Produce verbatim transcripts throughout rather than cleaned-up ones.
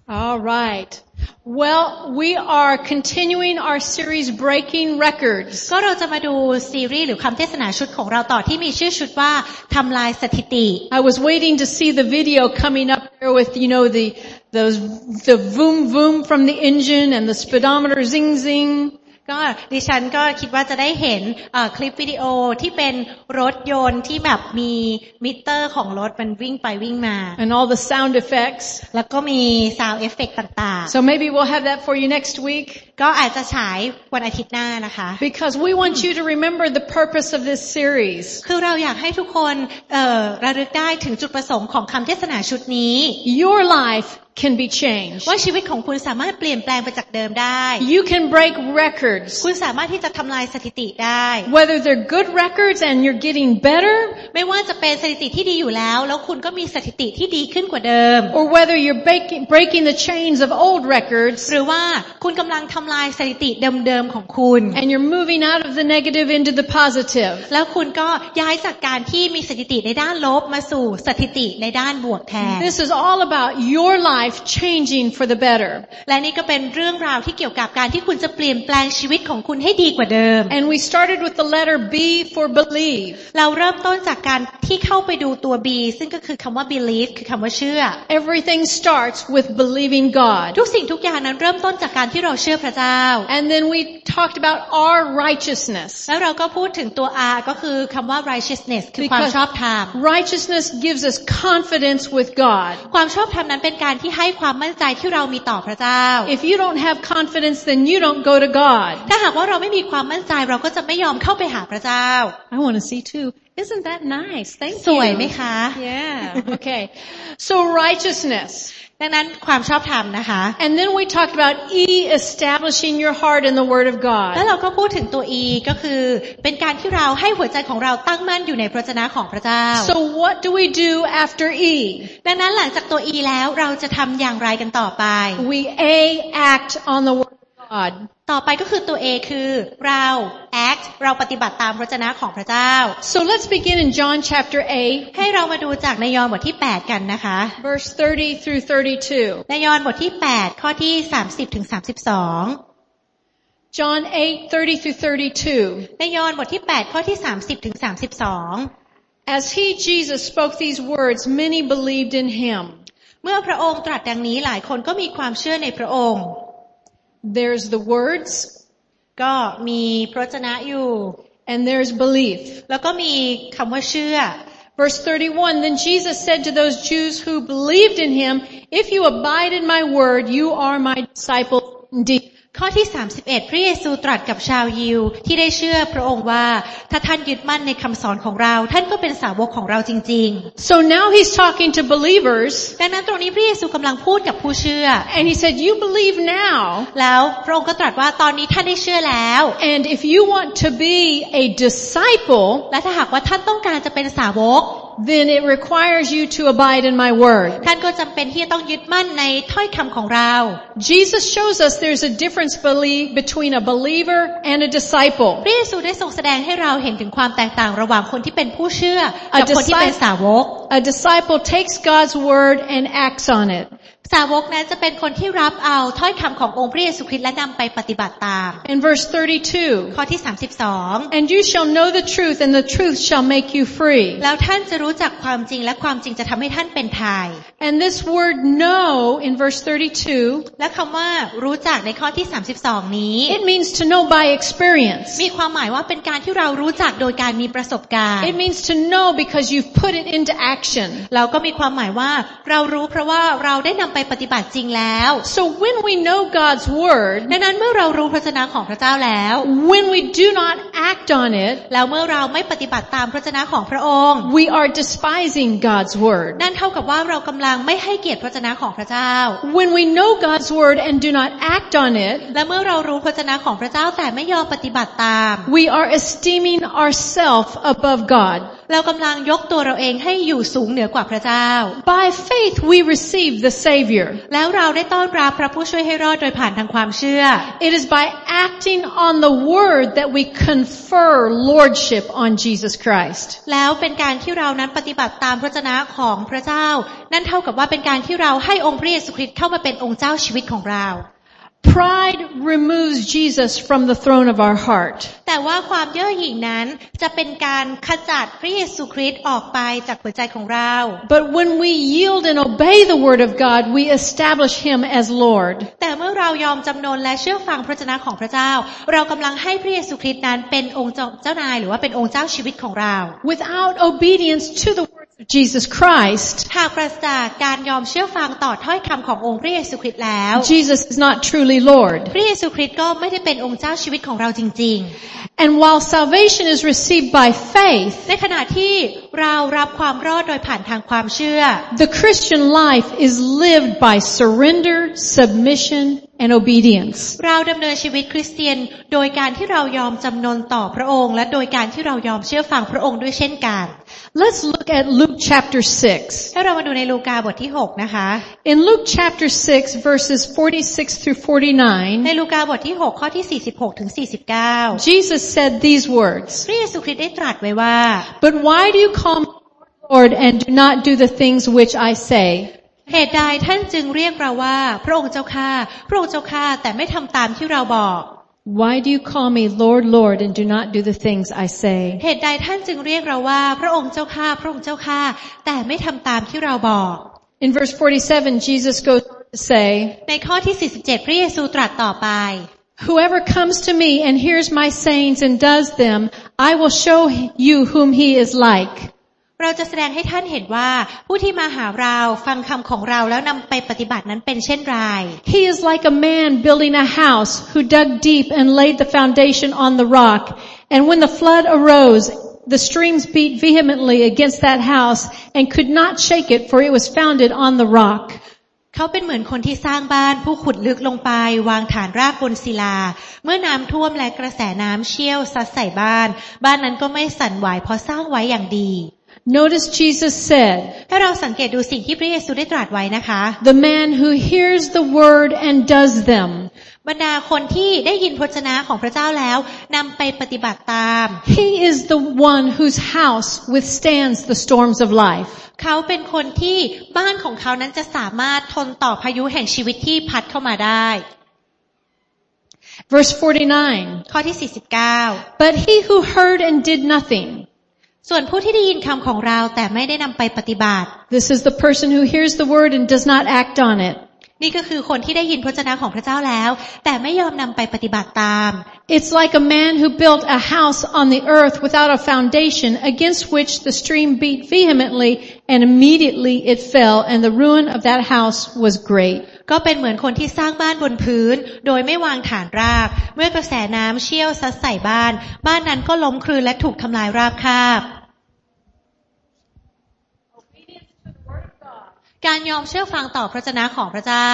All right. Well, we are continuing our series Breaking Records. ก็เราจะมาดูซีรีส์หรือคำเทศนาชุดของเราต่อที่มีชื่อชุดว่าทำลายสถิติ I was waiting to see the video coming up there with, you know, the those the vroom vroom from the engine and the speedometer zing zing. ก็ดิฉันก็คิดว่าจะได้เห็นคลิปวิดีโอที่เป็นรถยนต์ที่แบบมีมิเตอร์ของรถมันวิ่งไปวิ่งมา And all the sound effects. แล้วก็มี sound effect ต่างๆ So maybe we'll have that for you next week. ก็อาจจะฉายวันอาทิตย์หน้านะคะ Because we want you to remember the purpose of this series. คือเราอยากให้ทุกคนเอ่อระลึกได้ถึงจุดประสงค์ของคำเทศนาชุดนี้ Your life can be changed. ว่าชีวิตของคุณสามารถเปลี่ยนแปลงไปจากเดิมได้ You can break records. คุณสามารถที่จะทำลายสถิติได้ Whether they're good records and you're getting better, ไม่ว่าจะเป็นสถิติที่ดีอยู่แล้วแล้วคุณก็มีสถิติที่ดีขึ้นกว่าเดิม or whether you're breaking, breaking the chains of old records, หรือว่าคุณกำลังทำลายสถิติเดิมๆของคุณ and you're moving out of the negative into the positive. แล้วคุณก็ย้ายจากการที่มีสถิติในด้านลบมาสู่สถิติในด้านบวกแทน This is all about your life changing for the better. และนี่ก็เป็นเรื่องราวที่เกี่ยวกับการที่คุณจะเปลี่ยนแปลงชีวิตของคุณให้ดีกว่าเดิม And we started with the letter B for believe. เราเริ่มต้นจากการที่เข้าไปดูตัว B ซึ่งก็คือคำว่า believe คือคำว่าเชื่อ Everything starts with believing God. ทุกสิ่งทุกอย่างนั้นเริ่มต้นจากการที่เราเชื่อพระเจ้า And then we talked about our righteousness. แล้วเราก็พูดถึงตัว R ก็คือคำว่า righteousness คือความชอบธรรม Righteousness gives us confidence with God. ความชอบธรรมนั้นเป็นการที่ให้ความมั่นใจที่เรามีต่อพระเจ้า If you don't have confidence, then you don't go to God. ถ้าหากว่าเราไม่มีความมั่นใจเราก็จะไม่ยอมเข้าไปหาพระเจ้า I want to see too. Isn't that nice? Thank you. สวยไหมคะ Yeah. Okay. So righteousness. ดังนั้นความชอบธรรมนะคะ And then we talked about E, establishing your heart in the Word of แล้ว God. เราก็พูดถึงตัว E ก็คือเป็นการที่เราให้หัวใจของเราตั้งมั่นอยู่ในพระวจนะของพระเจ้า So what do we do after E? ดังนั้นหลังจากตัว E แล้วเราจะทำอย่างไรกันต่อไป We A, act on the Word of God. ต่อไปก็คือตัว A คือเรา act เราปฏิบัติตามพระวจนะของพระเจ้า So let's begin in John chapter eight, ให้เรามาดูจากในยอห์นบทที่แปดกันนะคะ verse thirty through thirty-two. ในยอห์นบทที่แปดข้อที่สามสิบถึงสามสิบสอง John eight, thirty through thirty-two. ในยอห์นบทที่แปดข้อที่สามสิบถึงสามสิบสอง As he, Jesus, spoke these words, many believed in him. เมื่อพระองค์ตรัสดังนี้หลายคนก็มีความเชื่อในพระองค์ There's the words, ก็มีพระวจนะอยู่ and there's belief. แล้วก็มีคำว่าเชื่อ Verse thirty-one, then Jesus said to those Jews who believed in him, if you abide in my word, you are my disciples indeed. ข้อที่สามสิบเอ็ดพระเยซูตรัสกับชาวยิวที่ได้เชื่อพระองค์ว่าถ้าท่านยึดมั่นในคำสอนของเราท่านก็เป็นสาวกของเราจริง So now he's talking to believers, ๆดังนั้นตรงนี้พระเยซูกำลังพูดกับผู้เชื่อ and he said, you believe now, แล้วพระองค์ก็ตรัสว่าตอนนี้ท่านได้เชื่อแล้ว and if you want to be a disciple, และถ้าหากว่าท่านต้องการจะเป็นสาวก then it requires you to abide in my word. ท่านก็จำเป็นที่จะต้องยึดมั่นในถ้อยคำของเรา Jesus shows us there's a difference between a believer and a disciple. พระเยซูได้ทรงแสดงให้เราเห็นถึงความแตกต่างระหว่างคนที่เป็นผู้เชื่อกับคนที่เป็นสาวก A disciple takes God's word and acts on it. สาวกนั้นจะเป็นคนที่รับเอาถ้อยคำขององค์พระเยซูคริสต์และนำไปปฏิบัติตาม In verse thirty-two, ข้อที่สามสิบสอง and you shall know the truth, and the truth shall make you free. แล้วท่านจะรู้จักความจริงและความจริงจะทำให้ท่านเป็นไทย And this word know in verse thirty-two, และคำว่ารู้จักในข้อที่สามสิบสองนี้ it means to know by experience. มีความหมายว่าเป็นการที่เรารู้จักโดยการมีประสบการณ์ It means to know because you've put it into action. เราก็มีความหมายว่าเรารู้เพราะว่าเราได้นำไปปฏิบัติจริงแล้ว So when we know God's word, ดังนั้นเมื่อเรารู้พระวจนะของพระเจ้าแล้ว when we do not act on it, แล้วเมื่อเราไม่ปฏิบัติตามพระวจนะของพระองค์ we are despising God's word. นั่นเท่ากับว่าเรากำลังไม่ให้เกียรติพระวจนะของพระเจ้า When we know God's word and do not act on it, และเมื่อเรารู้พระวจนะของพระเจ้าแต่ไม่ยอมปฏิบัติตาม we are esteeming ourselves above God. เรากำลังยกตัวเราเองให้อยู่สูงเหนือกว่าพระเจ้า By faith we receive the Savior. แล้วเราได้ต้อนรับพระผู้ช่วยให้รอดโดยผ่านทางความเชื่อ It is by acting on the word that we confer lordship on Jesus Christ. แล้วเป็นการที่เรานั้นปฏิบัติตามพระวจนะของพระเจ้านั่นเท่ากับว่าเป็นการที่เราให้องค์พระเยซูคริสต์เข้ามาเป็นองค์เจ้าชีวิตของเรา Pride removes Jesus from the throne of our heart. แต่ว่าความเย่อหยิ่งนั้นจะเป็นการขจัดพระเยซูคริสต์ออกไปจากหัวใจของเรา But when we yield and obey the word of God, we establish him as Lord. แต่เมื่อเรายอมจำนนและเชื่อฟังพระวจนะของพระเจ้าเรากำลังให้พระเยซูคริสต์นั้นเป็นองค์เจ้านายหรือว่าเป็นองค์เจ้าชีวิตของเรา Without obedience to the words of Jesus Christ, หากปราศจากการยอมเชื่อฟังต่อถ้อยคำขององค์พระเยซูคริสต์แล้ว Jesus is not truly Lord. พระเยซูคริสต์ก็ไม่ได้เป็นองค์เจ้าชีวิตของเราจริง And while salvation is received by faith, ๆในขณะที่เรารับความรอดโดยผ่านทางความเชื่อ the Christian life is lived by surrender, submission, and obedience. เราดำเนินชีวิตคริสเตียนโดยการที่เรายอมจำนนต่อพระองค์และโดยการที่เรายอมเชื่อฟังพระองค์ด้วยเช่นกัน Let's look at Luke chapter six. ให้เรามาดูในลูกาบทที่หกนะคะ In Luke chapter six, verses forty-six through ใน forty-nine, ลูกาบทที่หกข้อที่สี่สิบหกถึงสี่สิบเก้า Jesus said these words, พระเยซูคริสต์ได้ตรัสไว้ว่า But why do you call me Lord and do not do the things which I say? เหตุใดท่านจึงเรียกเราว่าพระองค์เจ้าข้าพระองค์เจ้าข้าแต่ไม่ทำตามที่เราบอก Why do you call me Lord, Lord, and do not do the things I say? เหตุใดท่านจึงเรียกเราว่าพระองค์เจ้าข้าพระองค์เจ้าข้าแต่ไม่ทำตามที่เราบอก In verse forty-seven, Jesus goes on to say, ในข้อที่สี่สิบเจ็ดพระเยซูตรัสต่อไป Whoever comes to me and hears my sayings and does them, I will show you whom he is like. เราจะแสดงให้ท่านเห็นว่าผู้ที่มาหาเราฟังคำของเราแล้วนำไปปฏิบัตินั้นเป็นเช่นไร He is like a man building a house who dug deep and laid the foundation on the rock. And when the flood arose, the streams beat vehemently against that house and could not shake it, for it was founded on the rock. เขาเป็นเหมือนคนที่สร้างบ้านผู้ขุดลึกลงไปวางฐานรากบนศิลาเมื่อน้ำท่วมและกระแสน้ำเชี่ยวซัดใส่บ้านบ้านนั้นก็ไม่สั่นไหวเพราะสร้างไว้อย่างดี Notice Jesus said, ถ้าเราสังเกตดูสิ่งที่พระเยซูได้ตรัสไว้นะคะ The man who hears the word and does them. บรรดาคนที่ได้ยินพระวจนะของพระเจ้าแล้วนำไปปฏิบัติตาม He is the one whose house withstands the storms of life. เขาเป็นคนที่บ้านของเขานั้นจะสามารถทนต่อพายุแห่งชีวิตที่พัดเข้ามาได้ Verse forty-nine. ข้อที่สี่สิบเก้า But he who heard and did nothing. ส่วนผู้ที่ได้ยินคำของเราแต่ไม่ได้นำไปปฏิบัติ This is the person who hears the word and does not act on it. นี่ก็คือคนที่ได้ยินพระวจนะของพระเจ้าแล้วแต่ไม่ยอมนำไปปฏิบัติตาม It's like a man who built a house on the earth without a foundation, against which the stream beat vehemently, and immediately it fell, and the ruin of that house was great. ก็เป็นเหมือนคนที่สร้างบ้านบนพื้นโดยไม่วางฐานรากเมื่อกระแสน้ำเชี่ยวซัดใส่บ้านบ้านนั้นก็ล้มคลืนและถูกทำลายราบคาบการยอมเชื่อฟังต่อพระวจนะของพระเจ้า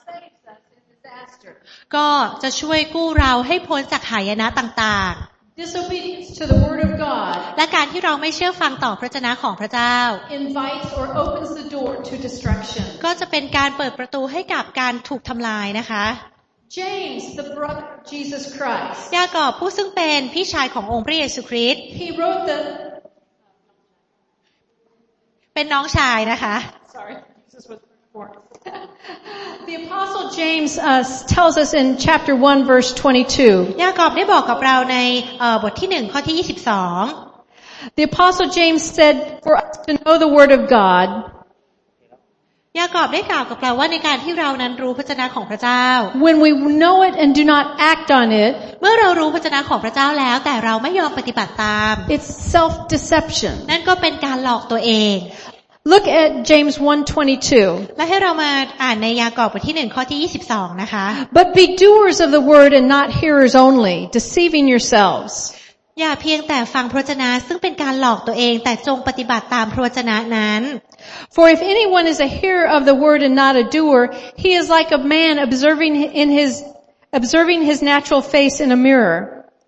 ก็จะช่วยกู้เราให้พ้นจากหายนะต่างๆ Disobedience to the word of God และการที่เราไม่เชื่อฟังต่อพระวจนะของพระเจ้า invites or opens the door to destruction. ก็จะเป็นการเปิดประตูให้กับการถูกทำลายนะคะ James, the brother of Jesus Christ, ยากอบผู้ซึ่งเป็นพี่ชายขององค์พระเยซูคริสต์ he wrote the เป็นน้องชายนะคะ Sorry, this was before. The Apostle James uh, tells us in chapter one, verse twenty-two. ยากอบได้บอกกับเราในบทที่หนึ่งข้อที่ยี่สิบสอง The Apostle James said, "For us to know the word of God." ยากอบได้กล่าวกับเราว่าในการที่เรานั้นรู้พระวจนะของพระเจ้า When we know it and do not act on it, เมื่อเรารู้พระวจนะของพระเจ้าแล้วแต่เราไม่ยอมปฏิบัติตาม it's self-deception. นั่นก็เป็นการหลอกตัวเอง Look at James one twenty-two. และให้เรามาอ่านในยากอบบทที่หนึ่งข้อที่ยี่สิบสองนะคะ But be doers of the word and not hearers only, deceiving yourselves. อย่าเพียงแต่ฟังพระวจนะซึ่งเป็นการหลอกตัวเองแต่จงปฏิบัติตามพระวจนะนั้น For if anyone is a hearer of the word and not a doer, he is like a man observing in his observing his natural face in a mirror.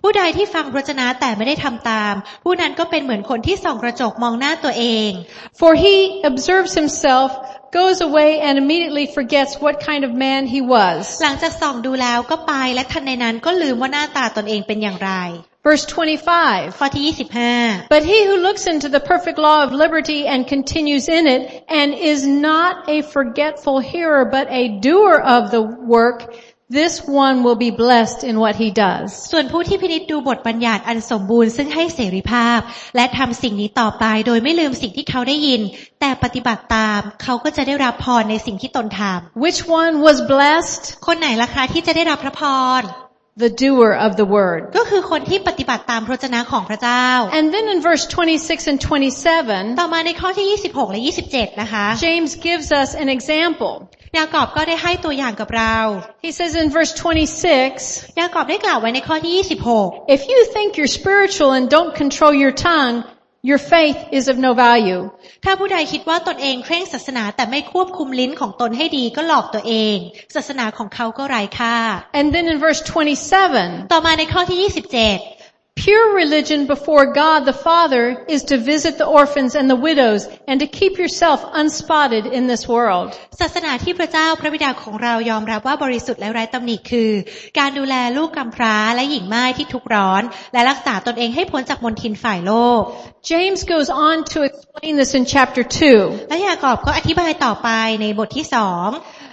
ผู้ใดที่ฟังพระวจนะแต่ไม่ได้ทำตามผู้นั้นก็เป็นเหมือนคนที่ส่องกระจกมองหน้าตัวเอง For he observes himself, goes away and immediately forgets what kind of man he was. หลังจากส่องดูแล้วก็ไปและทันในนั้นก็ลืมว่าหน้าตาตนเองเป็นอย่างไร Verse twenty-five. ข้อที่ยี่สิบห้า But he who looks into the perfect law of liberty and continues in it and is not a forgetful hearer but a doer of the work, this one will be blessed in what he does. ส่วนผู้ที่พินิจดูบทบัญญัติอันสมบูรณ์ซึ่งให้เสรีภาพและทำสิ่งนี้ต่อไปโดยไม่ลืมสิ่งที่เขาได้ยินแต่ปฏิบัติตามเขาก็จะได้รับพรในสิ่งที่ตนทำ Which one was blessed? คนไหนล่ะคะที่จะได้รับพระพร The doer of the word. ก็คือคนที่ปฏิบัติตามพระวจนะของพระเจ้า And then in verse twenty-six and twenty-seven, ต่อมาในข้อที่ยี่สิบหกและยี่สิบเจ็ดนะคะ James gives us an example. ยากอบก็ได้ให้ตัวอย่างกับเรา He says in verse twenty-six, ยากอบได้กล่าวไว้ในข้อที่ยี่สิบหก If you think you're spiritual and don't control your tongue, your faith is of no value. ถ้าผู้ใดคิดว่าตนเองเคร่งศาสนาแต่ไม่ควบคุมลิ้นของตนให้ดีก็หลอกตัวเองศาสนาของเขาก็ไร้ค่า And then in verse twenty-seven, ต่อมาในข้อที่ยี่สิบเจ็ด Pure religion before God the Father is to visit the orphans and the widows and to keep yourself unspotted in this world. ศาสนาที่พระเจ้าพระบิดาของเรายอมรับว่าบริสุทธิ์และไร้ตำหนิคือการดูแลลูกกำพร้าและหญิงม่ายที่ทุกข์ร้อนและรักษาตนเองให้พ้นจากมลทินฝ่ายโลก James goes on to explain this in chapter two. และยากอบก็อธิบายต่อไปในบทที่สอง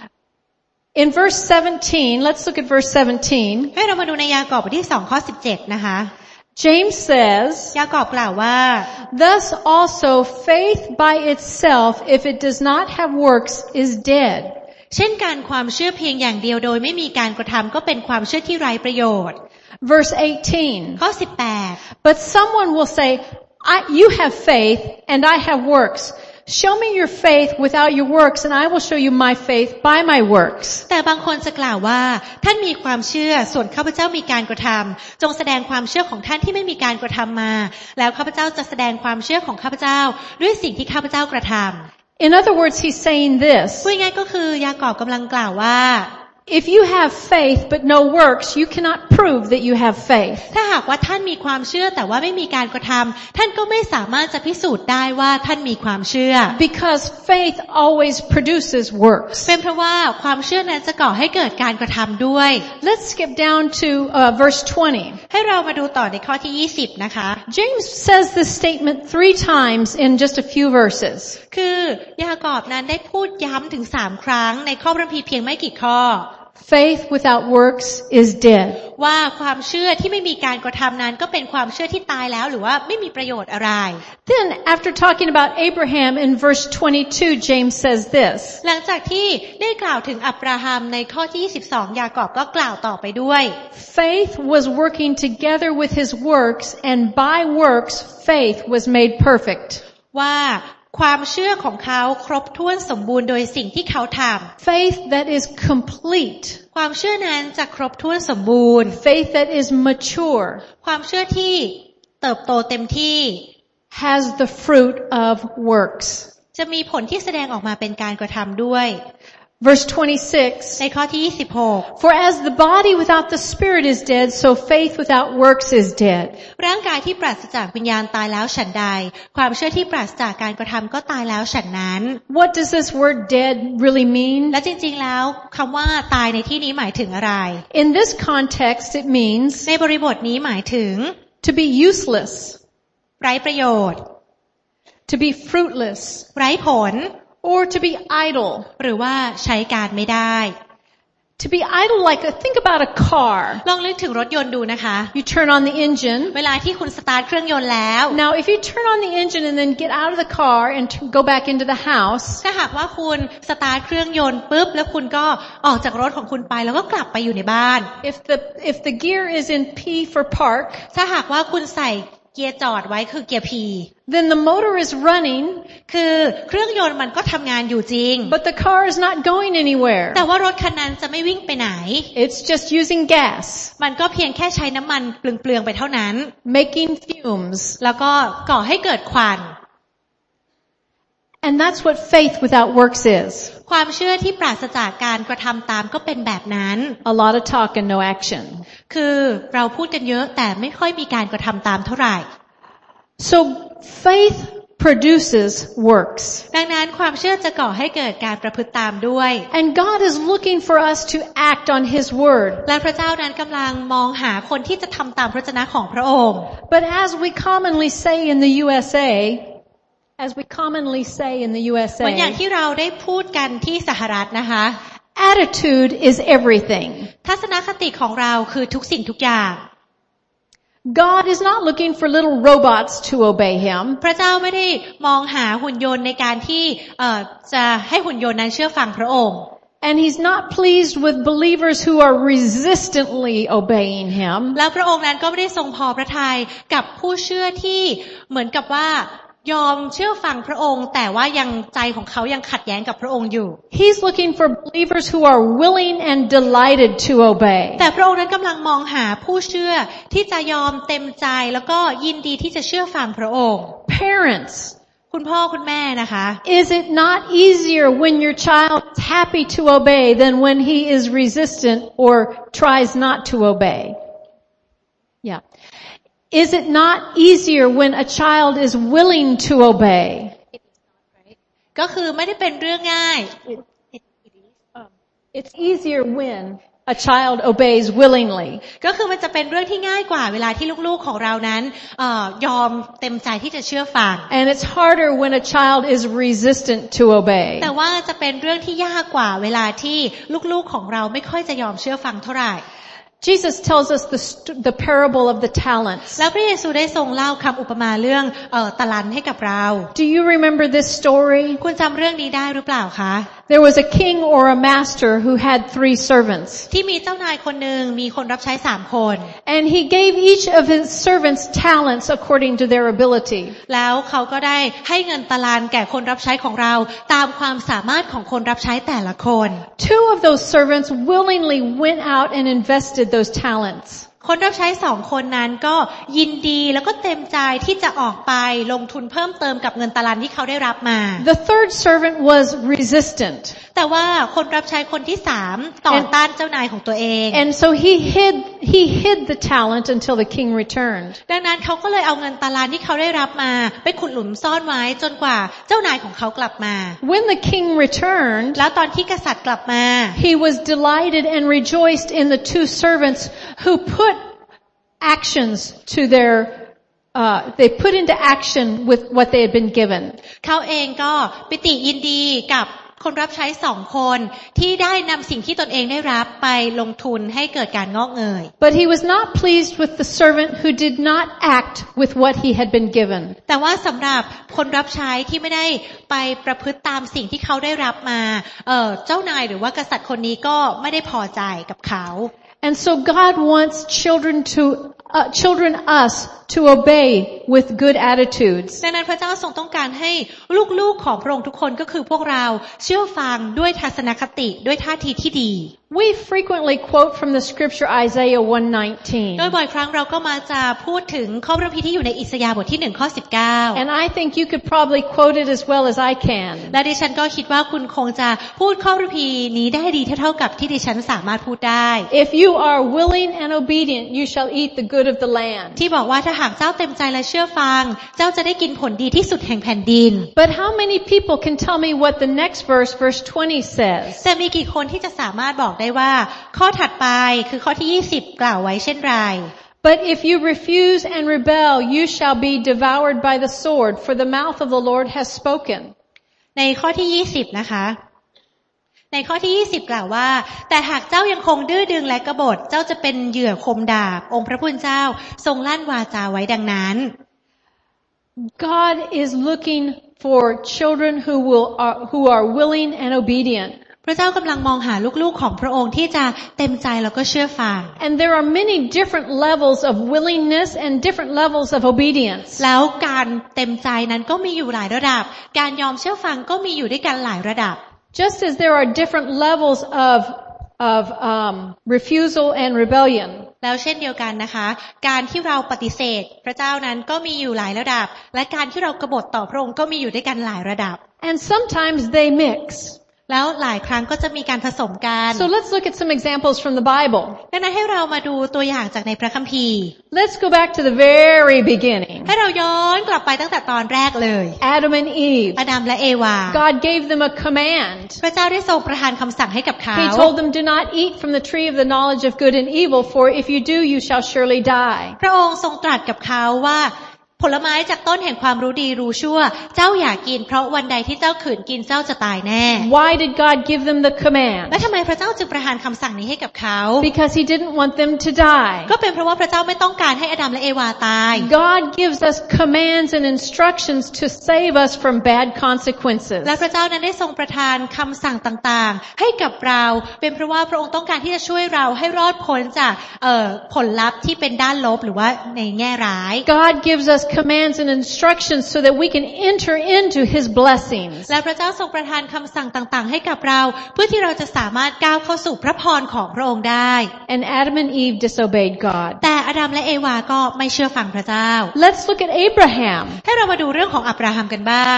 In verse seventeen, let's look at verse seventeen. ให้เรามาดูในยากอบบทที่สองข้อสิบเจ็ดนะคะ James says, ยากอบกล่าวว่า Thus also faith by itself, if it does not have works, is dead. เช่นกันความเชื่อเพียงอย่างเดียวโดยไม่มีการกระทำก็เป็นความเชื่อที่ไร้ประโยชน์ Verse eighteen. ข้อสิบแปด But someone will say, I, you have faith and I have works. Show me your faith without your works and I will show you my faith by my works. แต่บางคนจะกล่าวว่าท่านมีความเชื่อส่วนข้าพเจ้ามีการกระทำจงแสดงความเชื่อของท่านที่ไม่มีการกระทำมาแล้วข้าพเจ้าจะแสดงความเชื่อของข้าพเจ้าด้วยสิ่งที่ข้าพเจ้ากระทำ In other words, he's saying this. พูดง่ายๆก็คือยากอบกำลังกล่าวว่า If you have faith but no works, you cannot prove that you have faith. ถ้าหากว่าท่านมีความเชื่อแต่ว่าไม่มีการกระทำท่านก็ไม่สามารถจะพิสูจน์ได้ว่าท่านมีความเชื่อ Because faith always produces works. เป็นเพราะว่าความเชื่อนั้นจะก่อให้เกิดการกระทำด้วย Let's skip down to uh, verse twenty. ให้เรามาดูต่อในข้อที่ยี่สิบนะคะ James says this statement three times in just a few verses. คือยากอบนั้นได้พูดย้ำถึงสามครั้งในข้อพระคัมภีร์เพียงไม่กี่ข้อ Faith without works is dead. ว่าความเชื่อที่ไม่มีการกระทำนั้นก็เป็นความเชื่อที่ตายแล้วหรือว่าไม่มีประโยชน์อะไร Then after talking about Abraham in verse twenty-two, James says this. หลังจากที่ได้กล่าวถึงอับราฮัมในข้อที่ยี่สิบสองยากอบก็กล่าวต่อไปด้วย Faith was working together with his works and by works faith was made perfect. ว่าความเชื่อของเขาครบถ้วนสมบูรณ์โดยสิ่งที่เขาทำ Faith that is complete. ความเชื่อนั้นจะครบถ้วนสมบูรณ์ Faith that is mature. ความเชื่อที่เติบโตเต็มที่ has the fruit of works. จะมีผลที่แสดงออกมาเป็นการกระทำด้วย Verse twenty-six. ในข้อที่ยี่สิบหก For as the body without the spirit is dead, so faith without works is dead. ร่างกายที่ปราศจากวิญญาณตายแล้วฉันใดความเชื่อที่ปราศจากการกระทำก็ตายแล้วฉันนั้น What does this word dead really mean? และจริงๆแล้วคำว่าตายในที่นี้หมายถึงอะไร In this context, it means ในบริบทนี้หมายถึง to be useless, ไร้ประโยชน์ to be fruitless, ไร้ผล or to be idle. หรือว่าใช้การไม่ได้ To be idle, like a, think about a car. ลองนึกถึงรถยนต์ดูนะคะ You turn on the engine. เวลาที่คุณสตาร์ทเครื่องยนต์แล้ว Now, if you turn on the engine and then get out of the car and t- go back into the house, ถ้าหากว่าคุณสตาร์ทเครื่องยนต์ปุ๊บแล้วคุณก็ออกจากรถของคุณไปแล้วก็กลับไปอยู่ในบ้าน if the if the gear is in P for park, ถ้าหากว่าคุณใส่เกียร์จอดไว้คือเกียร์ P then the motor is running, คือเครื่องยนต์มันก็ทำงานอยู่จริง but the car is not going anywhere. แต่ว่ารถคันนั้นจะไม่วิ่งไปไหน It's just using gas, มันก็เพียงแค่ใช้น้ำมันเปลืองๆไปเท่านั้น making fumes. แล้วก็ก่อให้เกิดควัน And that's what faith without works is. ความเชื่อที่ปราศจากการกระทำตามก็เป็นแบบนั้น A lot of talk and no action. คือเราพูดกันเยอะแต่ไม่ค่อยมีการกระทำตามเท่าไหร่ So faith produces works. ดังนั้นความเชื่อจะก่อให้เกิดการประพฤติตามด้วย And God is looking for us to act on His word. และพระเจ้านั้นกำลังมองหาคนที่จะทำตามพระวจนะของพระองค์ But as we commonly say in the U S A, as we commonly say in the U S A, เหมือนอย่างที่เราได้พูดกันที่สหรัฐนะคะ attitude is everything. ทัศนคติของเราคือทุกสิ่งทุกอย่าง God is not looking for little robots to obey Him. พระเจ้าไม่ได้มองหาหุ่นยนต์ในการที่เอ่อจะให้หุ่นยนต์นั้นเชื่อฟังพระองค์ And He's not pleased with believers who are resistantly obeying Him. แล้วพระองค์นั้นก็ไม่ได้ทรงพอพระทัยกับผู้เชื่อที่เหมือนกับว่ายอมเชื่อฟังพระองค์แต่ว่ายังใจของเขายังขัดแย้งกับพระองค์อยู่ He's looking for believers who are willing and delighted to obey. แต่พระองค์นั้นกำลังมองหาผู้เชื่อที่จะยอมเต็มใจแล้วก็ยินดีที่จะเชื่อฟังพระองค์ Parents, คุณพ่อคุณแม่นะคะ is it not easier when your child is happy to obey than when he is resistant or tries not to obey? Yeah. Is it not easier when a child is willing to obey? ก็คือไม่ได้เป็นเรื่องง่าย It's easier when a child obeys willingly. ก็คือมันจะเป็นเรื่องที่ง่ายกว่าเวลาที่ลูกๆของเรานั้นเอ่อยอมเต็มใจที่จะเชื่อฟัง And it's harder when a child is resistant to obey. แต่ว่าจะเป็นเรื่องที่ยากกว่าเวลาที่ลูกๆของเราไม่ค่อยจะยอมเชื่อฟังเท่าไหร่ Jesus tells us the, the parable of the talents. แล้วพระเยซูได้ทรงเล่าคำอุปมาเรื่องเอ่อตะลันให้กับเรา Do you remember this story? คุณจำเรื่องนี้ได้หรือเปล่าคะ There was a king or a master who had three servants. ที่มีเจ้านายคนหนึ่งมีคนรับใช้สามคน And he gave each of his servants talents according to their ability. แล้วเขาก็ได้ให้เงินตะลันแก่คนรับใช้ของเราตามความสามารถของคนรับใช้แต่ละคน Two of those servants willingly went out and invested those talents. คนรับใช้สองคนนั้นก็ยินดีแล้วก็เต็มใจที่จะออกไปลงทุนเพิ่มเติมกับเงินตะลันที่เขาได้รับมา The third servant was resistant. แต่ว่าคนรับใช้คนที่สามต่อต้านเจ้านายของตัวเอง And so he hid he hid the talent until the king returned. ดังนั้นเขาก็เลยเอาเงินตะลันที่เขาได้รับมาไปขุดหลุมซ่อนไว้จนกว่าเจ้านายของเขากลับมา When the king returned, แล้วตอนที่กษัตริย์กลับมา he was delighted and rejoiced in the two servants who put actions to their uh they put into action with what they had been given. เขาเองก็ปิติยินดีกับคนรับใช้สองคนที่ได้นำสิ่งที่ตนเองได้รับไปลงทุนให้เกิดการงอกเงย But he was not pleased with the servant who did not act with what he had been given. แต่ว่าสำหรับคนรับใช้ที่ไม่ได้ไปประพฤติตามสิ่งที่เขาได้รับมาเอ่อเจ้านายหรือว่ากษัตริย์คนนี้ก็ไม่ได้พอใจกับเขา And so God wants children to uh, children us to obey with good attitudes. ดังนั้นพระเจ้าทรงต้องการให้ลูกๆของพระองค์ทุกคนก็คือพวกเราเชื่อฟังด้วยทัศนคติด้วยท่าทีที่ดี We frequently quote from the scripture Isaiah one nineteen. โดยบ่อยครั้งเราก็มาจะพูดถึงข้อพระคัมภีร์ที่อยู่ในอิสยาห์บทที่หนึ่งข้อสิบเก้า And I think you could probably quote it as well as I can. และดิฉันก็คิดว่าคุณคงจะพูดข้อพระคัมภีร์นี้ได้ดีเท่าๆกับที่ดิฉันสามารถพูดได้ If you are willing and obedient, you shall eat the good of the land. ที่บอกว่าถ้าหากเจ้าเต็มใจและเชื่อฟังเจ้าจะได้กินผลดีที่สุดแห่งแผ่นดิน But how many people can tell me what the next verse, verse twenty says? แต่มีกี่คนที่จะสามารถบอกได้ว่าข้อถัดไปคือข้อที่ยี่สิบกล่าวไว้เช่นไร But if you refuse and rebel, you shall be devoured by the sword, for the mouth of the Lord has spoken. ในข้อที่ยี่สิบนะคะในข้อที่ยี่สิบกล่าวว่าแต่หากเจ้ายังคงดื้อดึงและกบฏเจ้าจะเป็นเหยื่อคมดาบองค์พระผู้เป็นเจ้าทรงลั่นวาจาไว้ดังนั้น God is looking for children who will are, who are willing and obedient. พระเจ้ากำลังมองหาลูกๆของพระองค์ที่จะเต็มใจแล้วก็เชื่อฟัง And there are many different levels of willingness and different levels of obedience. แล้วการเต็มใจนั้นก็มีอยู่หลายระดับการยอมเชื่อฟังก็มีอยู่ด้วยกันหลายระดับ Just as there are different levels of of um refusal and rebellion. แล้วเช่นเดียวกันนะคะการที่เราปฏิเสธพระเจ้านั้นก็มีอยู่หลายระดับและการที่เรากบฏต่อพระองค์ก็มีอยู่ด้วยกันหลายระดับ And sometimes they mix. แล้วหลายครั้งก็จะมีการผสมกัน So let's look at some examples from the Bible. ดังนั้นให้เรามาดูตัวอย่างจากในพระคัมภีร์ Let's go back to the very beginning. ให้เราย้อนกลับไปตั้งแต่ตอนแรกเลย Adam and Eve. อาดัมและเอวา God gave them a command. พระเจ้าได้ทรงประทานคำสั่งให้กับเขา He told them, do not eat from the tree of the knowledge of good and evil, for if you do, you shall surely die. พระองค์ทรงตรัสกับเขาว่าผลไม้จากต้นแห่งความรู้ดีรู้ชั่วเจ้าอย่ากินเพราะวันใดที่เจ้าขืนกินเจ้าจะตายแน่ Why did God give them the command? และทำไมพระเจ้าจึงประทานคำสั่งนี้ให้กับเขา Because he didn't want them to die. ก็เป็นเพราะว่าพระเจ้าไม่ต้องการให้อาดัมและเอวาตาย God gives us commands and instructions to save us from bad consequences. และพระเจ้านั้นได้ทรงประทานคำสั่งต่างๆให้กับเราเป็นเพราะว่าพระองค์ต้องการที่จะช่วยเราให้รอดพ้นจากเอ่อผลลัพธ์ที่เป็นด้านลบหรือว่าในแง่ร้าย God gives us commands and instructions so that we can enter into his blessings. และพระเจ้าทรงประทานคำสั่งต่างๆให้กับเราเพื่อที่เราจะสามารถก้าวเข้าสู่พระพรของพระองค์ได้ And Adam and Eve disobeyed God. แต่อาดัมและเอวาก็ไม่เชื่อฟังพระเจ้า Let's look at Abraham. ให้เรามาดูเรื่องของอับราฮัมกันบ้าง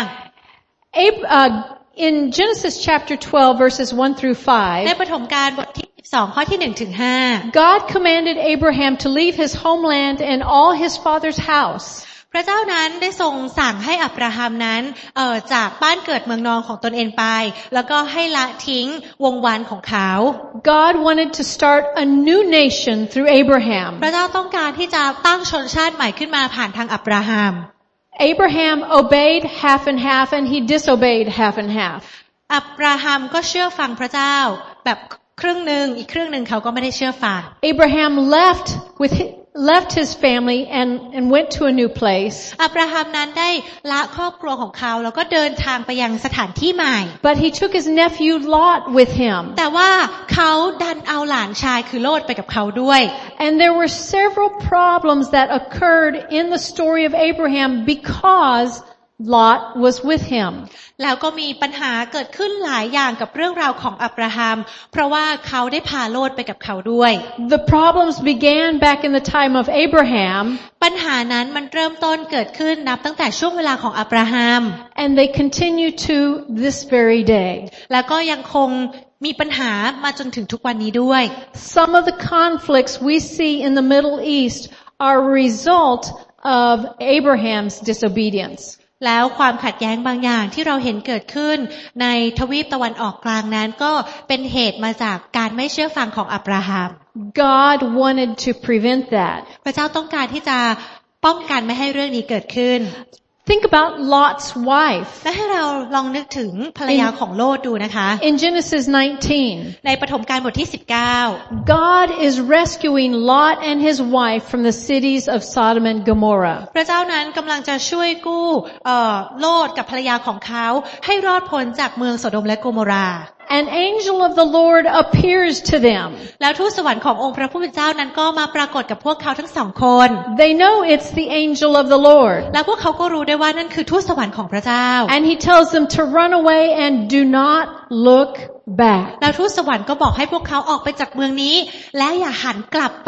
Ab- uh, in Genesis chapter twelve verses one through ใน five, ปฐมกาลบทที่สิบสองข้อที่หนึ่งถึงห้า God commanded Abraham to leave his homeland and all his father's house. พระเจ้านั้นได้ทรงสั่งให้อับราฮัมนั้นเอ่อจากบ้านเกิดเมืองนอนของตนเองไปแล้วก็ให้ละทิ้งวงวานของเขา God wanted to start a new nation through Abraham. พระเจ้าต้องการที่จะตั้งชนชาติใหม่ขึ้นมาผ่านทางอับราฮัม Abraham obeyed half and half and he disobeyed half and half. อับราฮัมก็เชื่อฟังพระเจ้าแบบครึ่งหนึ่งอีกครึ่งหนึ่งเขาก็ไม่ได้เชื่อฟัง Abraham left with his, left his family and and went to a new place. อับราฮัมนั้นได้ละครอบครัวของเขาแล้วก็เดินทางไปยังสถานที่ใหม่ But he took his nephew Lot with him. แต่ว่าเขาดันเอาหลานชายคือโลดไปกับเขาด้วย And there were several problems that occurred in the story of Abraham because Lot was with him. แล้วก็มีปัญหาเกิดขึ้นหลายอย่างกับเรื่องราวของอับราฮัมเพราะว่าเขาได้พาโลดไปกับเขาด้วย The problems began back in the time of Abraham. ปัญหานั้นมันเริ่มต้นเกิดขึ้นนับตั้งแต่ช่วงเวลาของอับราฮัม And they continue to this very day. แล้วก็ยังคงมีปัญหามาจนถึงทุกวันนี้ด้วย Some of the conflicts we see in the Middle East are a result of Abraham's disobedience. แล้วความขัดแย้งบางอย่างที่เราเห็นเกิดขึ้นในทวีปตะวันออกกลางนั้นก็เป็นเหตุมาจากการไม่เชื่อฟังของอับราฮัม God wanted to prevent that. พระเจ้าต้องการที่จะป้องกันไม่ให้เรื่องนี้เกิดขึ้น Think about Lot's wife. และให้เราลองนึกถึงภรรยาของโลดดูนะคะ In Genesis nineteen, ในปฐมกาลบทที่สิบเก้า God is rescuing Lot and his wife from the cities of Sodom and Gomorrah. พระเจ้านั้นกำลังจะช่วยกู้เอ่อโลดกับภรรยาของเขาให้รอดพ้นจากเมืองโสโดมและโกโมรา An angel of the Lord appears to them. แล้วทูตสวรรค์ขององค์พระผู้เป็นเจ้านั้นก็มาปรากฏกับพวกเขาทั้งสองคน They know it's the angel of the Lord. แล้วพวกเขาก็รู้ได้ว่านั่นคือทูตสวรรค์ของพระเจ้า And he tells them to run away and do not look back. แล้วทูตสวรรค์ก็บอกให้พวกเขาออกไปจากเมืองนี้และอย่าหันกลับไป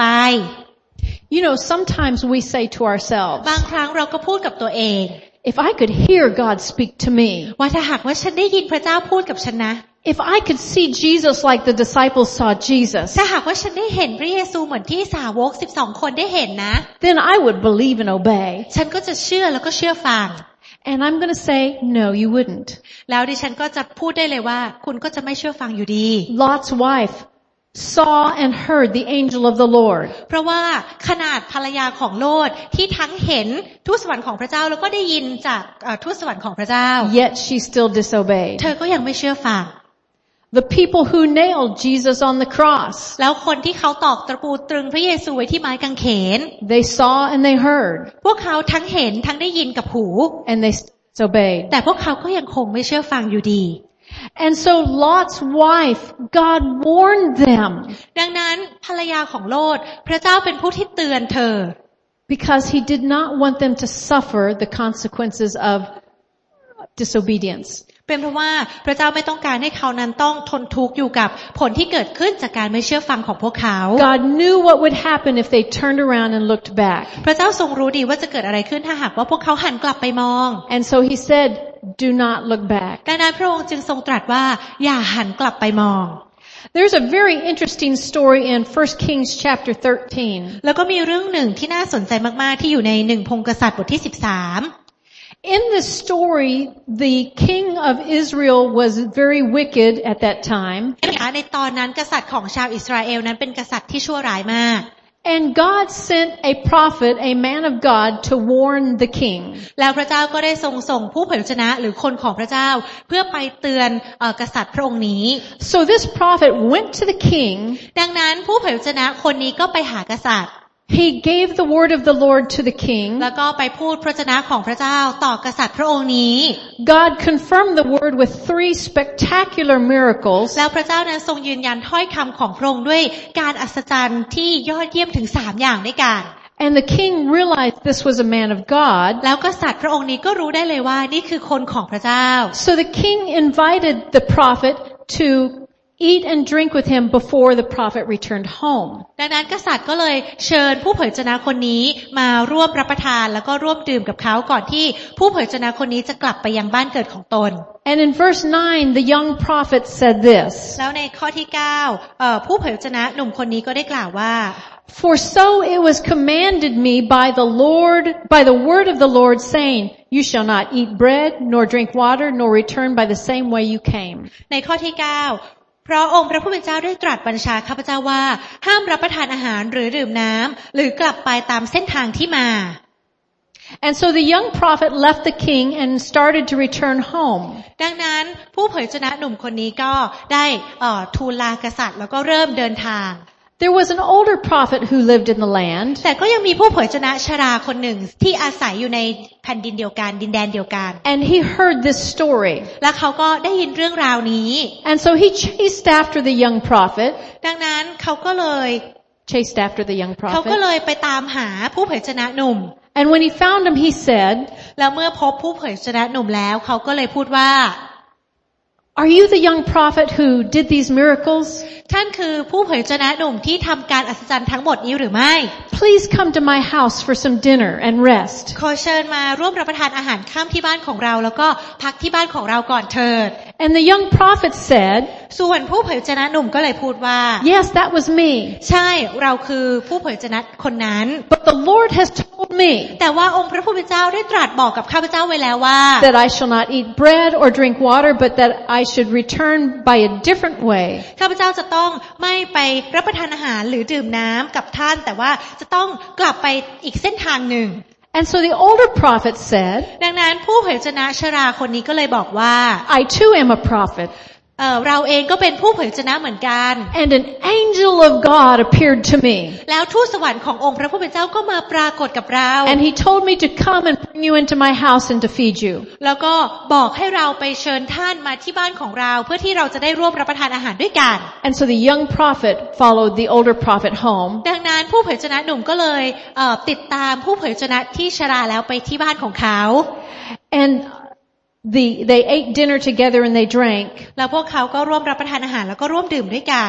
You know, sometimes we say to ourselves, บางครั้งเราก็พูดกับตัวเอง if I could hear God speak to me, ว่าถ้าหากว่าฉันได้ยินพระเจ้าพูดกับฉันนะ if I could see Jesus like the disciples saw Jesus, ถ้าหากว่าฉันได้เห็นพระเยซูเหมือนที่สาวกสิบสองคนได้เห็นนะ then I would believe and obey. ฉันก็จะเชื่อแล้วก็เชื่อฟัง And I'm going to say, no, you wouldn't. แล้วดิฉันก็จะพูดได้เลยว่าคุณก็จะไม่เชื่อฟังอยู่ดี Lot's wife saw and heard the angel of the Lord. เพราะว่าขนาดภรรยาของโลดที่ทั้งเห็นทูตสวรรค์ของพระเจ้าแล้วก็ได้ยินจากทูตสวรรค์ของพระเจ้า Yet she still disobeyed. เธอก็ยังไม่เชื่อฟัง The people who nailed Jesus on the cross, แล้วคนที่เขาตอกตะปูตรึงพระเยซูไว้ที่ไม้กางเขน they saw and they heard, พวกเขาทั้งเห็นทั้งได้ยินกับหู and they disobeyed. แต่พวกเขาก็ยังคงไม่เชื่อฟังอยู่ดี And so Lot's wife, God warned them, ดังนั้นภรรยาของโลดพระเจ้าเป็นผู้ที่เตือนเธอ because he did not want them to suffer the consequences of disobedience. เป็นเพราะว่าพระเจ้าไม่ต้องการให้เขานั้นต้องทนทุกข์อยู่กับผลที่เกิดขึ้นจากการไม่เชื่อฟังของพวกเขา God knew what would happen if they turned around and looked back. พระเจ้าทรงรู้ดีว่าจะเกิดอะไรขึ้นถ้าหากว่าพวกเขาหันกลับไปมอง And so he said, do not look back. ดังนั้นพระองค์จึงทรงตรัสว่าอย่าหันกลับไปมอง There's a very interesting story in First Kings chapter thirteen. แล้วก็มีเรื่องหนึ่งที่น่าสนใจมากๆที่อยู่ในหนึ่งพงศ์กษัตริย์บทที่สิบสาม In this story, the king of Israel was very wicked at that time. ในตอนนั้นกษัตริย์ของชาวอิสราเอลนั้นเป็นกษัตริย์ที่ชั่วร้ายมาก And God sent a prophet, a man of God, to warn the king. แล้วพระเจ้าก็ได้ทรงส่งผู้เผยพระชนะหรือคนของพระเจ้าเพื่อไปเตือนกษัตริย์พระองค์นี้ So this prophet went to the king. ดังนั้นผู้เผยพระชนะคนนี้ก็ไปหากษัตริย์ He gave the word of the Lord to the king. แล้วก็ไปพูดพระวจนะของพระเจ้าต่อกษัตริย์พระองค์นี้ God confirmed the word with three spectacular miracles. แล้วพระเจ้านั้นทรงยืนยันถ้อยคำของพระองค์ด้วยการอัศจรรย์ที่ยอดเยี่ยมถึงสามอย่างด้วยกัน And the king realized this was a man of God. แล้วกษัตริย์พระองค์นี้ก็รู้ได้เลยว่านี่คือคนของพระเจ้า So the king invited the prophet to eat and drink with him before the prophet returned home. ดังนั้นกษัตริย์ก็เลยเชิญผู้เผยพระชนะคนนี้มาร่วมรับประทานแล้วก็ร่วมดื่มกับเขาก่อนที่ผู้เผยพระชนะคนนี้จะกลับไปยังบ้านเกิดของตน And in verse nine, the young prophet said this. แล้วในข้อที่เก้าเอ่อผู้เผยพระชนะหนุ่มคนนี้ก็ได้กล่าวว่า For so it was commanded me by the Lord, by the word of the Lord, saying, You shall not eat bread, nor drink water, nor return by the same way you came. ในข้อที่เก้าเพราะองค์พระผู้เป็นเจ้าได้ตรัสบัญชาข้าพเจ้าว่าห้ามรับประทานอาหารหรือดื่มน้ำหรือกลับไปตามเส้นทางที่มา And so the young prophet left the king and started to return home. ดังนั้นผู้เผยพระชนะหนุ่มคนนี้ก็ได้เอ่อทูลลากษัตริย์แล้วก็เริ่มเดินทาง There was an older prophet who lived in the land. แต่ก็ยังมีผู้เผยพระชนะชราคนหนึ่งที่อาศัยอยู่ในแผ่นดินเดียวกันดินแดนเดียวกัน And he heard this story. และเขาก็ได้ยินเรื่องราวนี้ And so he chased after the young prophet. ดังนั้นเขาก็เลย Chased after the young เขาก็ prophet. เลยไปตามหาผู้เผยพระชนะหนุ่ม And when he found him, he said, แล้วเมื่อพบผู้เผยพระชนะหนุ่มแล้วเขาก็เลยพูดว่า Are you the young prophet who did these miracles? ท่านคือผู้เผยพระชนะหนุ่มที่ทำการอัศจรรย์ทั้งหมดนี้หรือไม่ Please come to my house for some dinner and rest. ขอเชิญมาร่วมรับประทานอาหารค่ำที่บ้านของเราแล้วก็พักที่บ้านของเราก่อนเถิด And the young prophet said, ส่วนผู้เผยพระชนะหนุ่มก็เลยพูดว่า Yes, that was me. ใช่เราคือผู้เผยพระชนะคนนั้น But the Lord has told me แต่ว่าองค์พระผู้เป็นเจ้าได้ตรัสบอกกับข้าพเจ้าไว้แล้วว่า that I shall not eat bread or drink water, but that I should return by a different way. ข้าพเจ้าจะต้องไม่ไปรับประทานอาหารหรือดื่มน้ำกับท่านแต่ว่าจะต้องกลับไปอีกเส้นทางหนึ่ง And so the older prophet said, ดังนั้นผู้เผยพระชนะชราคนนี้ก็เลยบอกว่า I too am a prophet. เอ่อเราเองก็เป็นผู้เผยพระชนะเหมือนกัน And an angel of God appeared to me. แล้วทูตสวรรค์ขององค์พระผู้เป็นเจ้าก็มาปรากฏกับเรา And he told me to come and bring you into my house and to feed you. แล้วก็บอกให้เราไปเชิญท่านมาที่บ้านของเราเพื่อที่เราจะได้ร่วมรับประทานอาหารด้วยกัน And so the young prophet followed the older prophet home. ดังนั้นผู้เผยพระชนะหนุ่มก็เลยเอ่อติดตามผู้เผยพระชนะที่ชราแล้วไปที่บ้านของเขา And the, they ate dinner together and they drank. แล้วพวกเขาก็ร่วมรับประทานอาหารแล้วก็ร่วมดื่มด้วยกัน